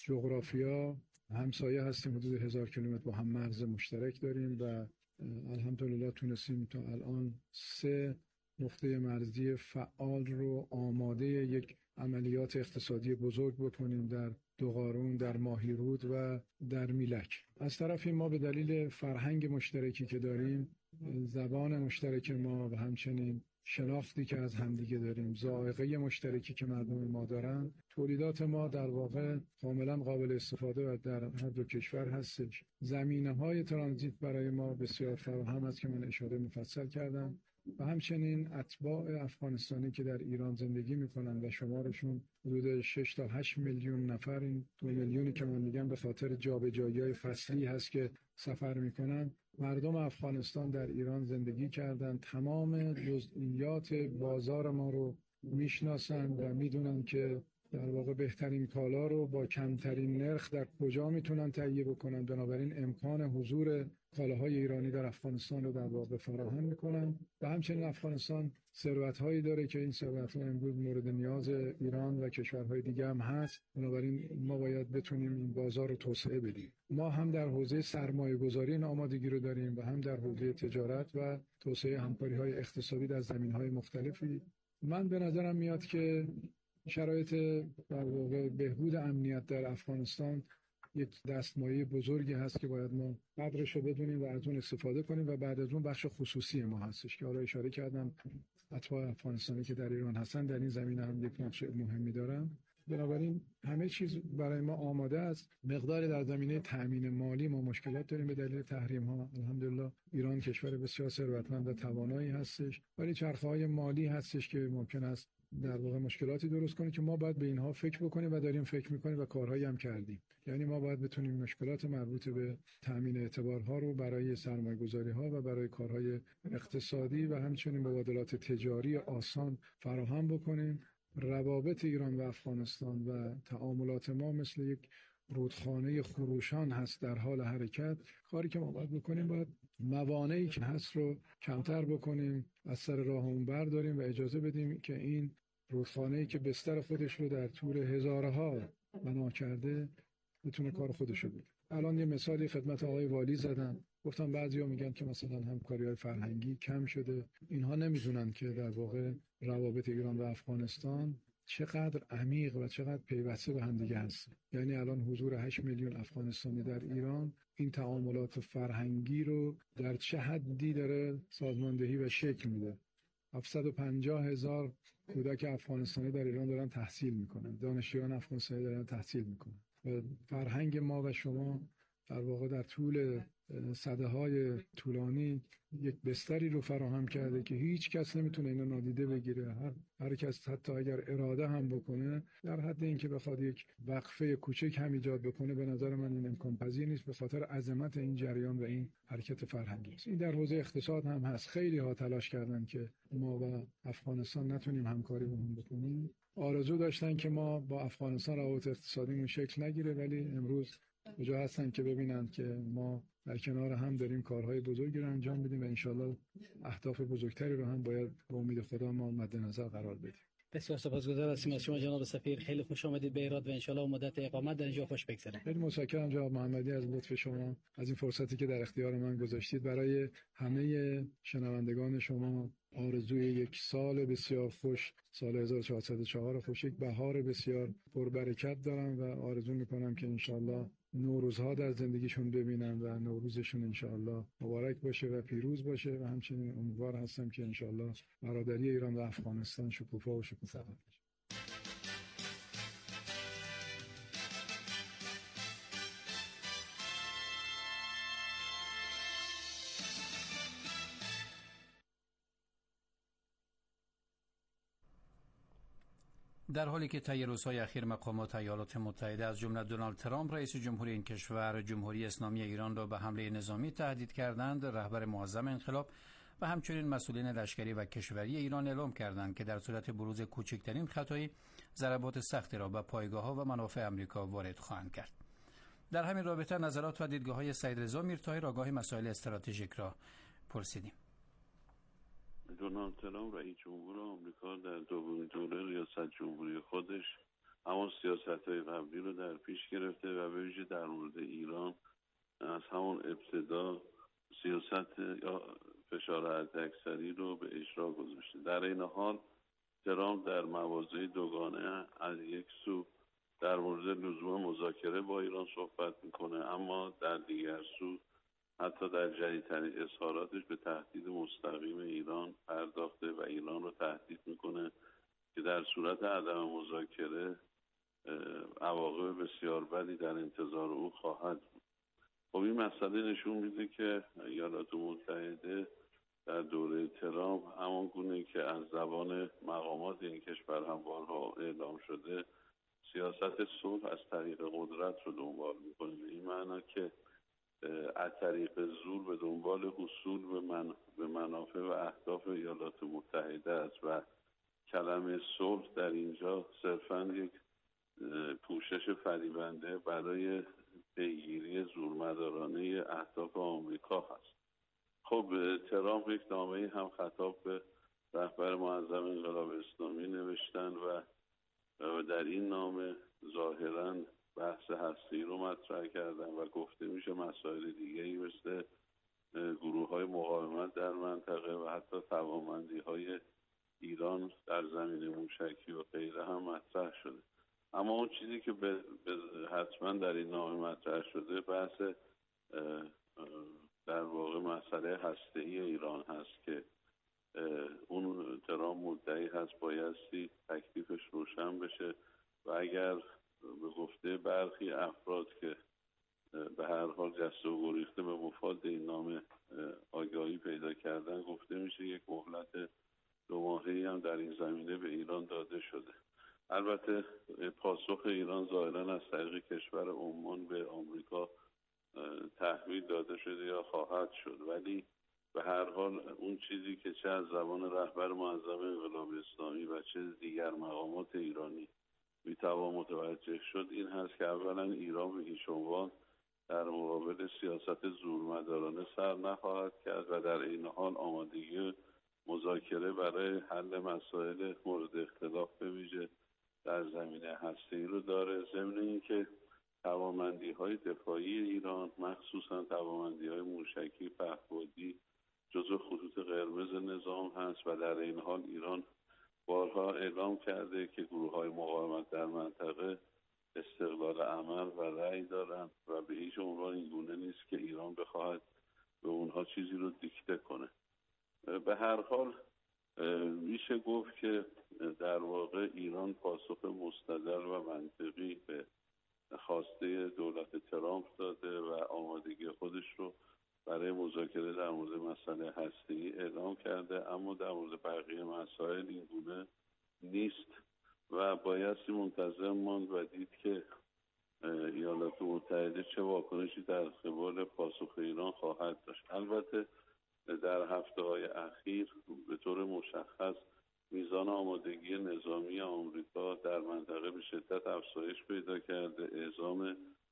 جغرافیا همسایه هستیم، حدود هزار کیلومتر با هم مرز مشترک داریم و الحمدلله تونستیم تا الان سه نقطه مرزی فعال رو آماده یک عملیات اقتصادی بزرگ بکنیم در دوغارون، در ماهیرود و در میلک. از طرفی ما به دلیل فرهنگ مشترکی که داریم، زبان مشترک ما و همچنین شناختی که از همدیگه داریم، ذائقه مشترکی که مردم ما دارن، تولیدات ما در واقع کاملا قابل استفاده و در هر دو کشور هستش. زمینه‌های ترانزیت برای ما بسیار فراهم است که من اشاره مفصل کردم و همچنین اتباع افغانستانی که در ایران زندگی میکنن و شمارشون حدود شش تا هشت میلیون نفر، این دو میلیونی که من میگم به خاطر جابجایی‌های فصلی هست که سفر میکنن. مردم افغانستان در ایران زندگی کردن، تمام جزئیات بازار ما رو میشناسن و میدونن که در واقع بهترین کالا رو با کمترین نرخ در کجا میتونن تهیه بکنن. بنابراین امکان حضور کالاهای ایرانی در افغانستان رو در واقع فراهم میکنن و همچنین افغانستان ثروت‌هایی داره که این ثروت‌ها امروز مورد نیاز ایران و کشورهای دیگه هم هست. بنابراین ما باید بتونیم این بازار رو توسعه بدیم. ما هم در حوزه سرمایه‌گذاری این آمادگی رو داریم و هم در حوزه تجارت و توسعه همکاری‌های اقتصادی در زمینه‌های مختلفی. من به نظرم میاد که شرایط در واقع بهبود امنیت در افغانستان یک دستمایه بزرگی هست که باید ما قدرش رو بدونیم و از اون استفاده کنیم و بعد از اون بخش خصوصی ما هستش که حالا اشاره کردم اتباع افغانستانی که در ایران هستن در این زمینه هم یک نقش مهمی دارن. بنابراین همه چیز برای ما آماده است. مقداری در زمینه تأمین مالی ما مشکلات داریم به دلیل تحریم ها. الحمدلله ایران کشور بسیار ثروتمند و توانایی هستش، ولی چرخه‌های مالی هستش که ممکن است در واقع مشکلاتی درست کنه که ما باید به اینها فکر بکنیم و داریم فکر میکنیم و کارهایی هم کردیم. یعنی ما باید بتونیم مشکلات مربوط به تامین اعتبارها رو برای سرمایه‌گذاری ها و برای کارهای اقتصادی و همچنین مبادلات تجاری آسان فراهم بکنیم. روابط ایران و افغانستان و تعاملات ما مثل یک رودخانه خروشان هست در حال حرکت. کاری که ما باید بکنیم باید موانعی که هست رو کمتر بکنیم، از سر راهمون برداریم و اجازه بدیم که این رودخانه‌ای که بستر خودش رو در طول هزارها بنا کرده بتونه کار خودش رو بکنه. الان یه مثالی خدمت آقای والی زدم، گفتم بعضیا میگن که مثلا همکاری‌های فرهنگی کم شده. اینها نمیدونن که در واقع روابط ایران و افغانستان چقدر عمیق و چقدر پیوسته به هم دیگه هست. یعنی الان حضور هشت میلیون افغانستانی در ایران این تعاملات فرهنگی رو در چه حدی داره سازماندهی و شکل میده. هفتصد و پنجاه هزار کودک افغانستانی در ایران دارن تحصیل میکنن، دانشجویان افغانستانی دارن تحصیل میکنن. فرهنگ ما و شما در واقع در طول سده‌های طولانی یک بستری رو فراهم کرده که هیچ کس نمیتونه اینو نادیده بگیره. هر هر کس حتی اگر اراده هم بکنه، در حد اینکه بخواد یک وقفه کوچک هم ایجاد بکنه، به نظر من این امکان پذیر نیست به خاطر عظمت این جریان و این حرکت فرهنگی است. این در حوزه اقتصاد هم هست. خیلی ها تلاش کردن که ما و افغانستان نتونیم همکاری با هم بکنیم. آرزو داشتن که ما با افغانستان روابط اقتصادیمون شکل نگیره، ولی امروز کجا هستن که ببینن که ما در کنار هم داریم کارهای بزرگی رو انجام بدیم و انشالله اهداف بزرگتری رو هم باید به امید خدا ما مد نظر قرار بدیم. بسیار سپاسگزار هستیم از شما جناب سفیر، خیلی خوش آمدید به ایراد و انشالله مدت اقامت در اینجا خوش بگذره. خیلی متشکرم جناب محمدی از لطف شما، از این فرصتی که در اختیار من گذاشتید. برای همه شنوندگان شما آرزوی یک سال بسیار خوش، سال هزار و چهارصد و چهار خوش، یک بهار بسیار پربرکت دارم و آرزو میکنم که انشالله نوروزها در زندگیشون ببینن و نوروزشون انشالله مبارک باشه و پیروز باشه و همچنین امیدوار هستم که انشالله برادری ایران و افغانستان شکوفا و شکوفا باشه. در حالی که طی روزهای اخیر مقامات ایالات متحده از جمله دونالد ترامپ رئیس جمهوری این کشور جمهوری اسلامی ایران را به حمله نظامی تهدید کردند، رهبر معظم انقلاب و همچنین مسئولین لشکری و کشوری ایران اعلام کردند که در صورت بروز کوچکترین خطایی ضربات سختی را به پایگاه‌ها و منافع آمریکا وارد خواهند کرد. در همین رابطه نظرات و دیدگاه‌های سید رضا میرطاهر آگاه مسائل استراتژیک را پرسیدیم. دونالد ترامپ رئیس جمهور آمریکا در دومین دوره ریاست جمهوری خودش همان سیاست‌های قبلی رو در پیش گرفته و به ویژه در مورد ایران از همان ابتدا سیاست یا فشار حداکثری رو به اجرا گذاشته. در این حال ترامپ در مواضع دوگانه از یک سو در مورد لزوم مذاکره با ایران صحبت میکنه، اما در دیگر سو حتی در جدیدترین اظهاراتش به تهدید مستقیم ایران پرداخته و ایران رو تهدید میکنه که در صورت عدم مذاکره عواقب بسیار بدی در انتظار او خواهد بود. خب این مسئله نشون میده که ایالات متحده در دوره ترامپ همان گونه که از زبان مقامات این کشور هم بارها اعلام شده سیاست صلح از طریق قدرت رو دنبال میکنه، به این معنی که از طریق زور به دنبال حصول به, من، به منافع و اهداف ایالات متحده است و کلمه صلح در اینجا صرفاً یک پوشش فریبنده برای پیگیری زورمدارانه اهداف آمریکا هست. خب ترامپ یک نامه‌ای هم خطاب به رهبر معظم انقلاب اسلامی نوشتن و در این نامه ظاهراً بحث هسته‌ای رو مطرح کردن و گفته میشه مسائل دیگه‌ای مثل گروه‌های مقاومت در منطقه و حتی توانمندی‌های ایران در زمین موشکی و غیره هم مطرح شده. اما اون چیزی که به حتما در این نامه مطرح شده بحث در واقع مسئله هسته‌ای ایران هست که اون ترامپ مدعی هست بایستی تکلیفش روشن بشه و اگر به گفته برخی افراد که به هر حال جسته و گریخته به مفاد این نامه آگاهی پیدا کردن، گفته میشه یک مهلت دو ماهه‌ای هم در این زمینه به ایران داده شده. البته پاسخ ایران ظاهراً از طریق کشور عمان به آمریکا تحویل داده شده یا خواهد شد، ولی به هر حال اون چیزی که چه از زبان رهبر معظم انقلاب اسلامی و چه دیگر مقامات ایرانی میتوان متوجه شد این هست که اولا ایران به هیچ عنوان در مقابل سیاست زورمدارانه سر نخواهد کرد و در این حال آمادگی مذاکره برای حل مسائل مورد اختلاف به ویژه در زمینه هسته‌ای رو داره. ضمن اینکه توانمندی‌های دفاعی ایران مخصوصا توانمندی‌های موشکی پهپادی جزو خطوط قرمز نظام هست و در این حال ایران بارها اعلام کرده که گروه‌های مقاومت در منطقه استقلال عمل و رأی دارند و به هیچ عنوان این گونه نیست که ایران بخواهد به اونها چیزی رو دیکته کنه. به هر حال میشه گفت که در واقع ایران پاسخ مستدل و منطقی به خواسته دولت ترامپ داده و آمادگی خودش رو برای مذاکره در مورد مسئله هسته‌ای اعلام کرده، اما در مورد بقیه مسائل این گونه نیست و بایستی منتظر ماند و دید که ایالات متحده چه واکنشی در قبال پاسخ ایران خواهد داشت. البته در هفته‌های اخیر به طور مشخص میزان آمادگی نظامی آمریکا در منطقه به شدت افزایش پیدا کرده. اعزام بمب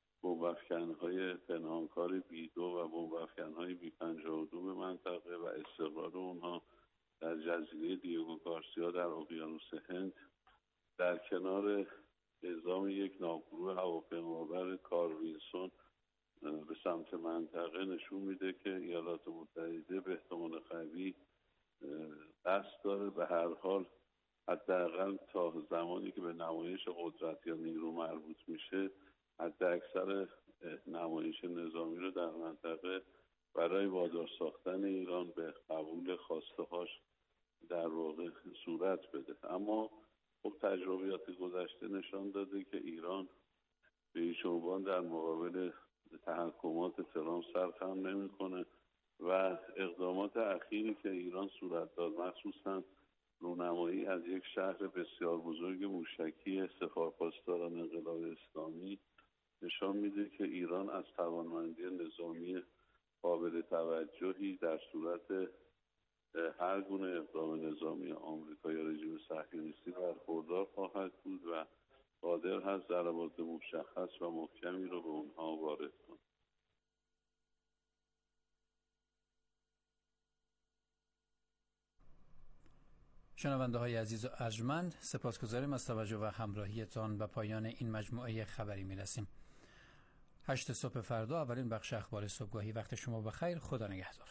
بمب‌افکن‌های پنهانکار بی دو و بمب‌افکن‌های بی پنجاه و دو به منطقه و استقرار اونها در جزیره دیگو گارسیا در اقیانوس هند در کنار اعزام یک ناوگروه هواپیمابر کارل ویلسون به سمت منطقه نشون میده که ایالات متحده به احتمال قوی قصد داره به هر حال حداقل تا زمانی که به نمایش قدرت یا نیرو مربوط میشه حد اکثر نمایش نظامی رو در منطقه برای وادار ساختن ایران به قبول خواسته‌هاش در واقع صورت بده. اما خب تجربیات گذشته نشان داده که ایران به هیچ عنوان در مقابل تحکمات ترامپ سر خم نمی‌کنه و اقدامات اخیری که ایران صورت داد مخصوصاً رونمایی از یک شهر بسیار بزرگ موشکی سپاهپاسداران انقلاب اسلامی نشان میده که ایران از توانمندی نظامی قابل توجهی در صورت هر گونه اقدام نظامی آمریکا یا رژیم صهیونیستی برخوردار خواهد بود و قادر هست ضربات مشخص و محکمی رو به اونها وارد کنه. شنونده های عزیز و ارجمند، سپاسگزاریم از توجه و همراهیتان. به پایان این مجموعه خبری میرسیم. هشت صبح فردا اولین بخش اخبار صبحگاهی. وقت شما بخیر. خدا نگهدار.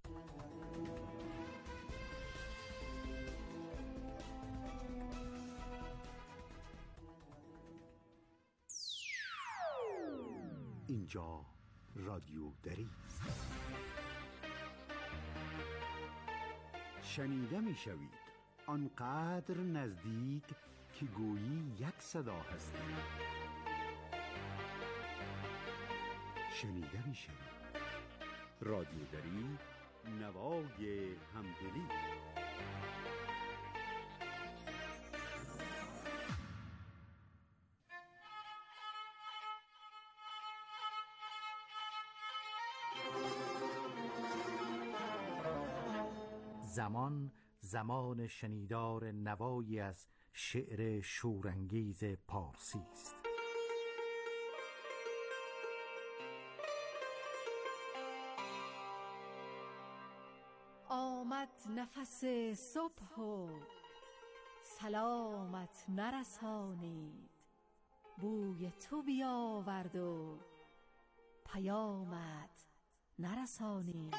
اینجا رادیو دری است. شنیده می شوید آنقدر نزدیک که گویی یک صدا هستید. شنیده می شوید رادیو دری، نوای همدلی. زمان زمان شنیدار نوایی از شعر شورانگیز پارسی است. آمد نفس صبح و سلامت نرسانید، بوی تو بیاورد و پیامت نرسانید.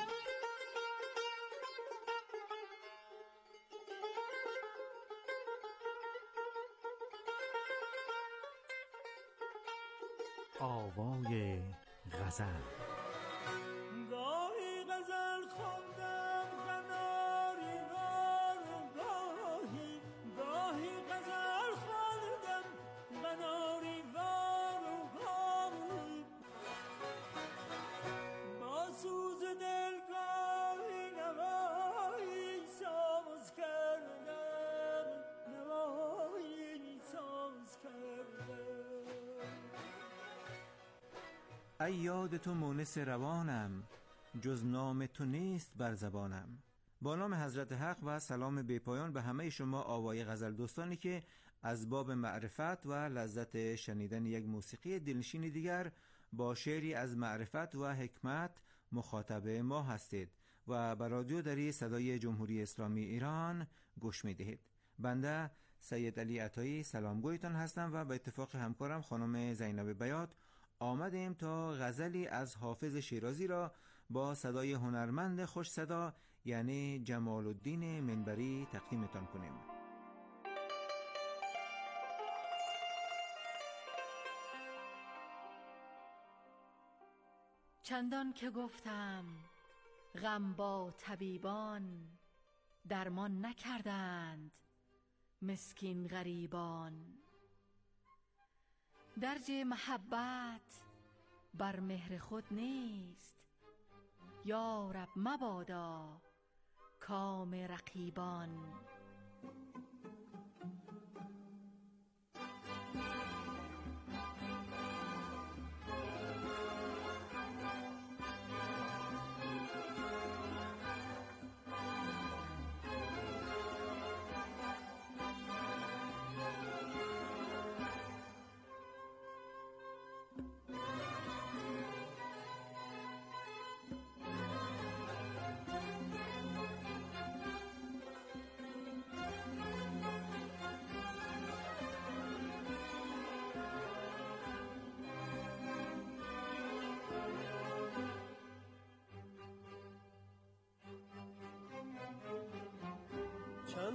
آوای غزل. گاهی غزل خوندم قناری وار، گاهی گاهی غزل خوندم قناری وار، گاهی با سوز دل گاهی نوایی ساز کردم، نوایی ساز کردم. ای یاد تو مونس روانم، جز نام تو نیست بر زبانم. با نام حضرت حق و سلام بی‌پایان به همه شما آوای غزل دوستانی که از باب معرفت و لذت شنیدن یک موسیقی دلنشین دیگر با شعری از معرفت و حکمت مخاطب ما هستید و به رادیو دری صدای جمهوری اسلامی ایران گوش می دهید. بنده سید علی عطایی سلامگویتان هستم و به اتفاق همکارم خانم زینب بیات آمدیم تا غزلی از حافظ شیرازی را با صدای هنرمند خوش صدا یعنی جمال الدین منبری تقدیمتان کنیم. چندان که گفتم غم با طبیبان، درمان نکردند مسکین غریبان. درج محبت بر مهر خود نیست، یا رب مبادا کام رقیبان.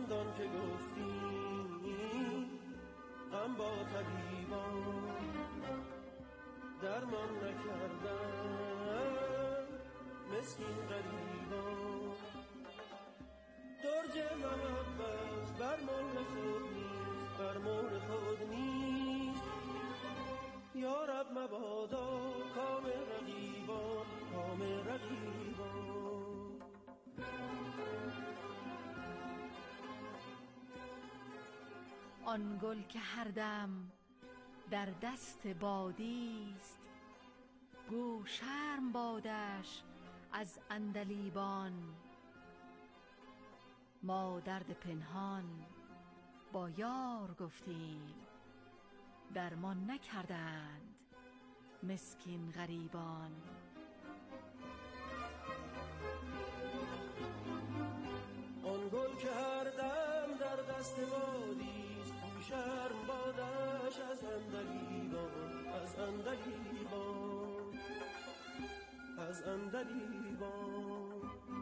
چندان که گفتی غم با طبیبان درمان نکردن مسکین غریبان. درج محبت بر مهر خود نیست، بر مهر خود نیست. یا رب مبادا کام رقیبان، کام رقیبان. آن گل که هر دم در دست بادیست، گو شرم بادش از عندلیبان. ما درد پنهان با یار گفتیم، درمان نکردند مسکین غریبان. آن گل که هر دم در دست بادیست، گو شرم بادش از عندلیبان، از عندلیبان، از عندلیبان.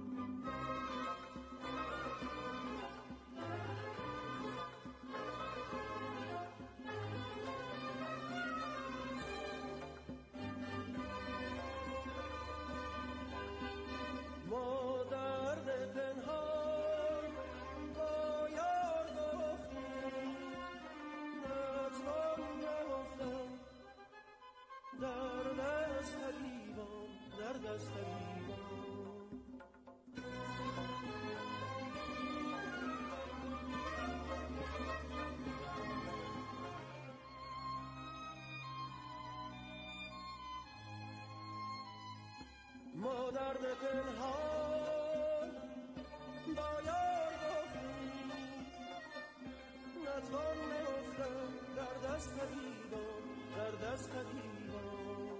ما درد پنهان با یار گفتیم، نتوان نهفتن در دست طبیبان، در دست طبیبان. ما درد پنهان با یار گفتیم، نتوان نهفتن در دست طبیبان، در دست طبیبان.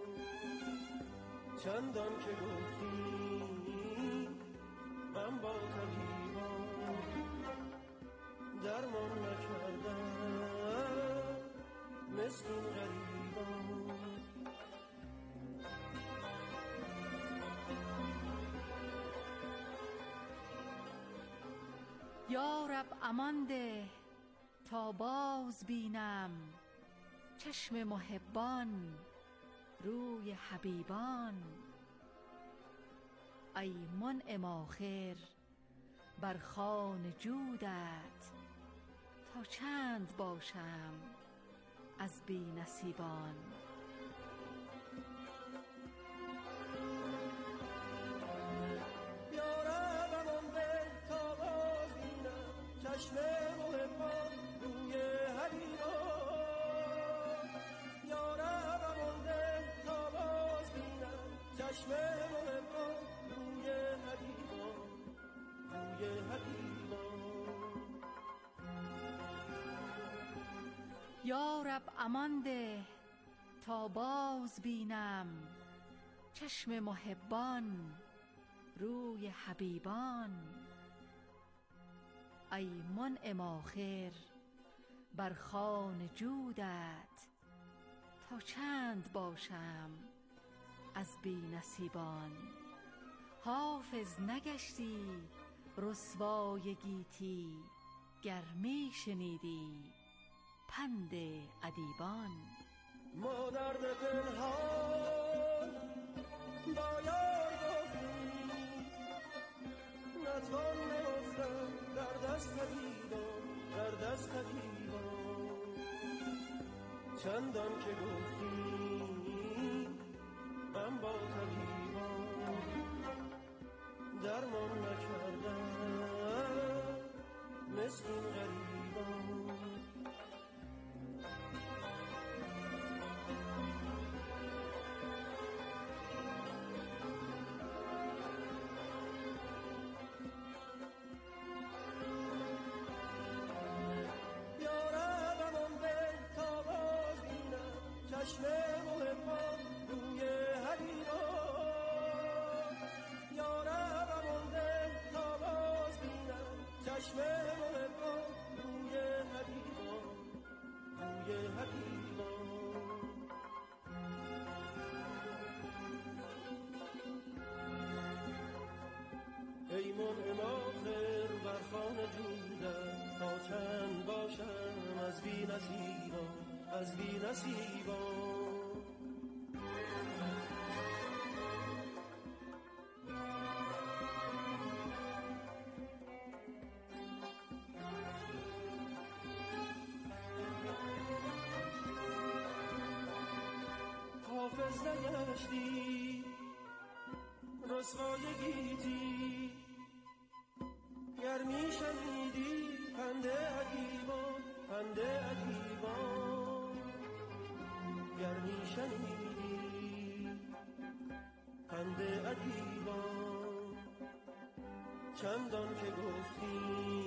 چندان که گفتیم غم با طبیبان درمان نکردن مسکین غریبان. یا رب امان ده تا باز بینم، چشم محبان روی حبیبان. ای منعم آخر بر خوان جودت، تا چند باشم از بی نصیبان. چشم محبان روی حبیبان. یا رب مانده تا باز بینم، چشم محبان روی حبیبان، روی حبیبان. یا رب امان ده تا باز بینم، چشم محبان روی حبیبان. ای منعم آخر بر خوان جودت، تا چند باشم از بی نصیبان. حافظ نگشتی رسوای گیتی، گر می شنیدی پند ادیبان. ما درد پنهان با یار گفتیم، نتوان نهفتن در دست طبیبان، در دست طبیبان. چندان که گفتیم غم با طبیبان درمان نکردن مسکین غریبان. چشم محبان روی حبیبان. یا رب مانده تا باز بینم، چشم محبان روی حبیبان، روی حبیبان. ای منعم آخر بر خوان جودت، نصیبان از بی نصیبان. حافظ نگشتی رسوای گیتی، گر می شنیدی پند ادیبان پند ادیبان، گر می شنیدی پند ادیبان. چندان که گفتی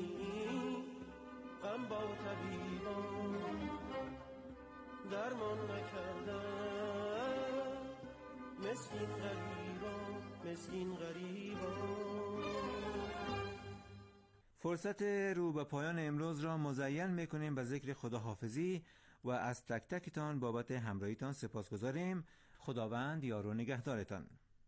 غم با طبیبان، درمان نکردن مسکین غریبان مسکین غریبان. فرصت رو به پایان امروز را مزین میکنیم به ذکر خداحافظی و از تک تکتان بابت همراهیتان سپاسگزاریم. خداوند یار و نگهدارتان.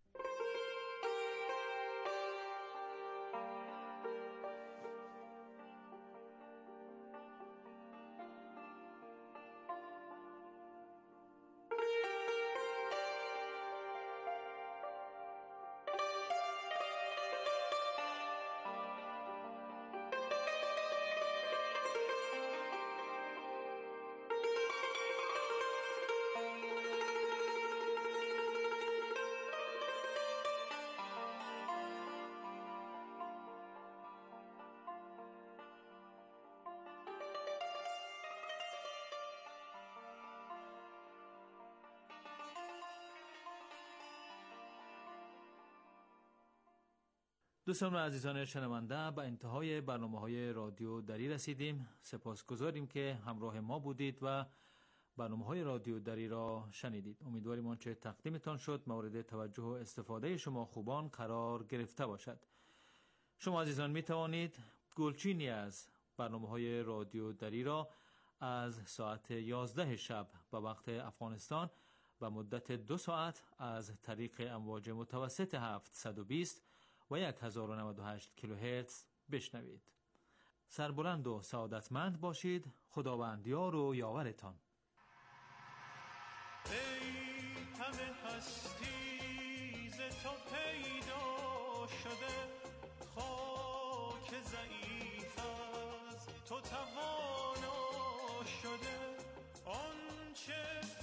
دوستان و عزیزان شنونده، به انتهای برنامه‌های رادیو دری رسیدیم. سپاسگزاریم که همراه ما بودید و برنامه‌های رادیو دری را شنیدید. امیدواریم آنچه تقدیمتان شد مورد توجه و استفاده شما خوبان قرار گرفته باشد. شما عزیزان می توانید گلچینی از برنامه‌های رادیو دری را از ساعت یازده شب به وقت افغانستان و مدت دو ساعت از طریق امواج متوسط هفتصد و بیست و هزار و نود و هشت کیلوهرتز بشنوید. سربلند و سعادتمند باشید. خداوند یار و یاورتان. ای همه هستی ز تو پیدا شده، خاک ضعیف از تو توانا شده. آنچه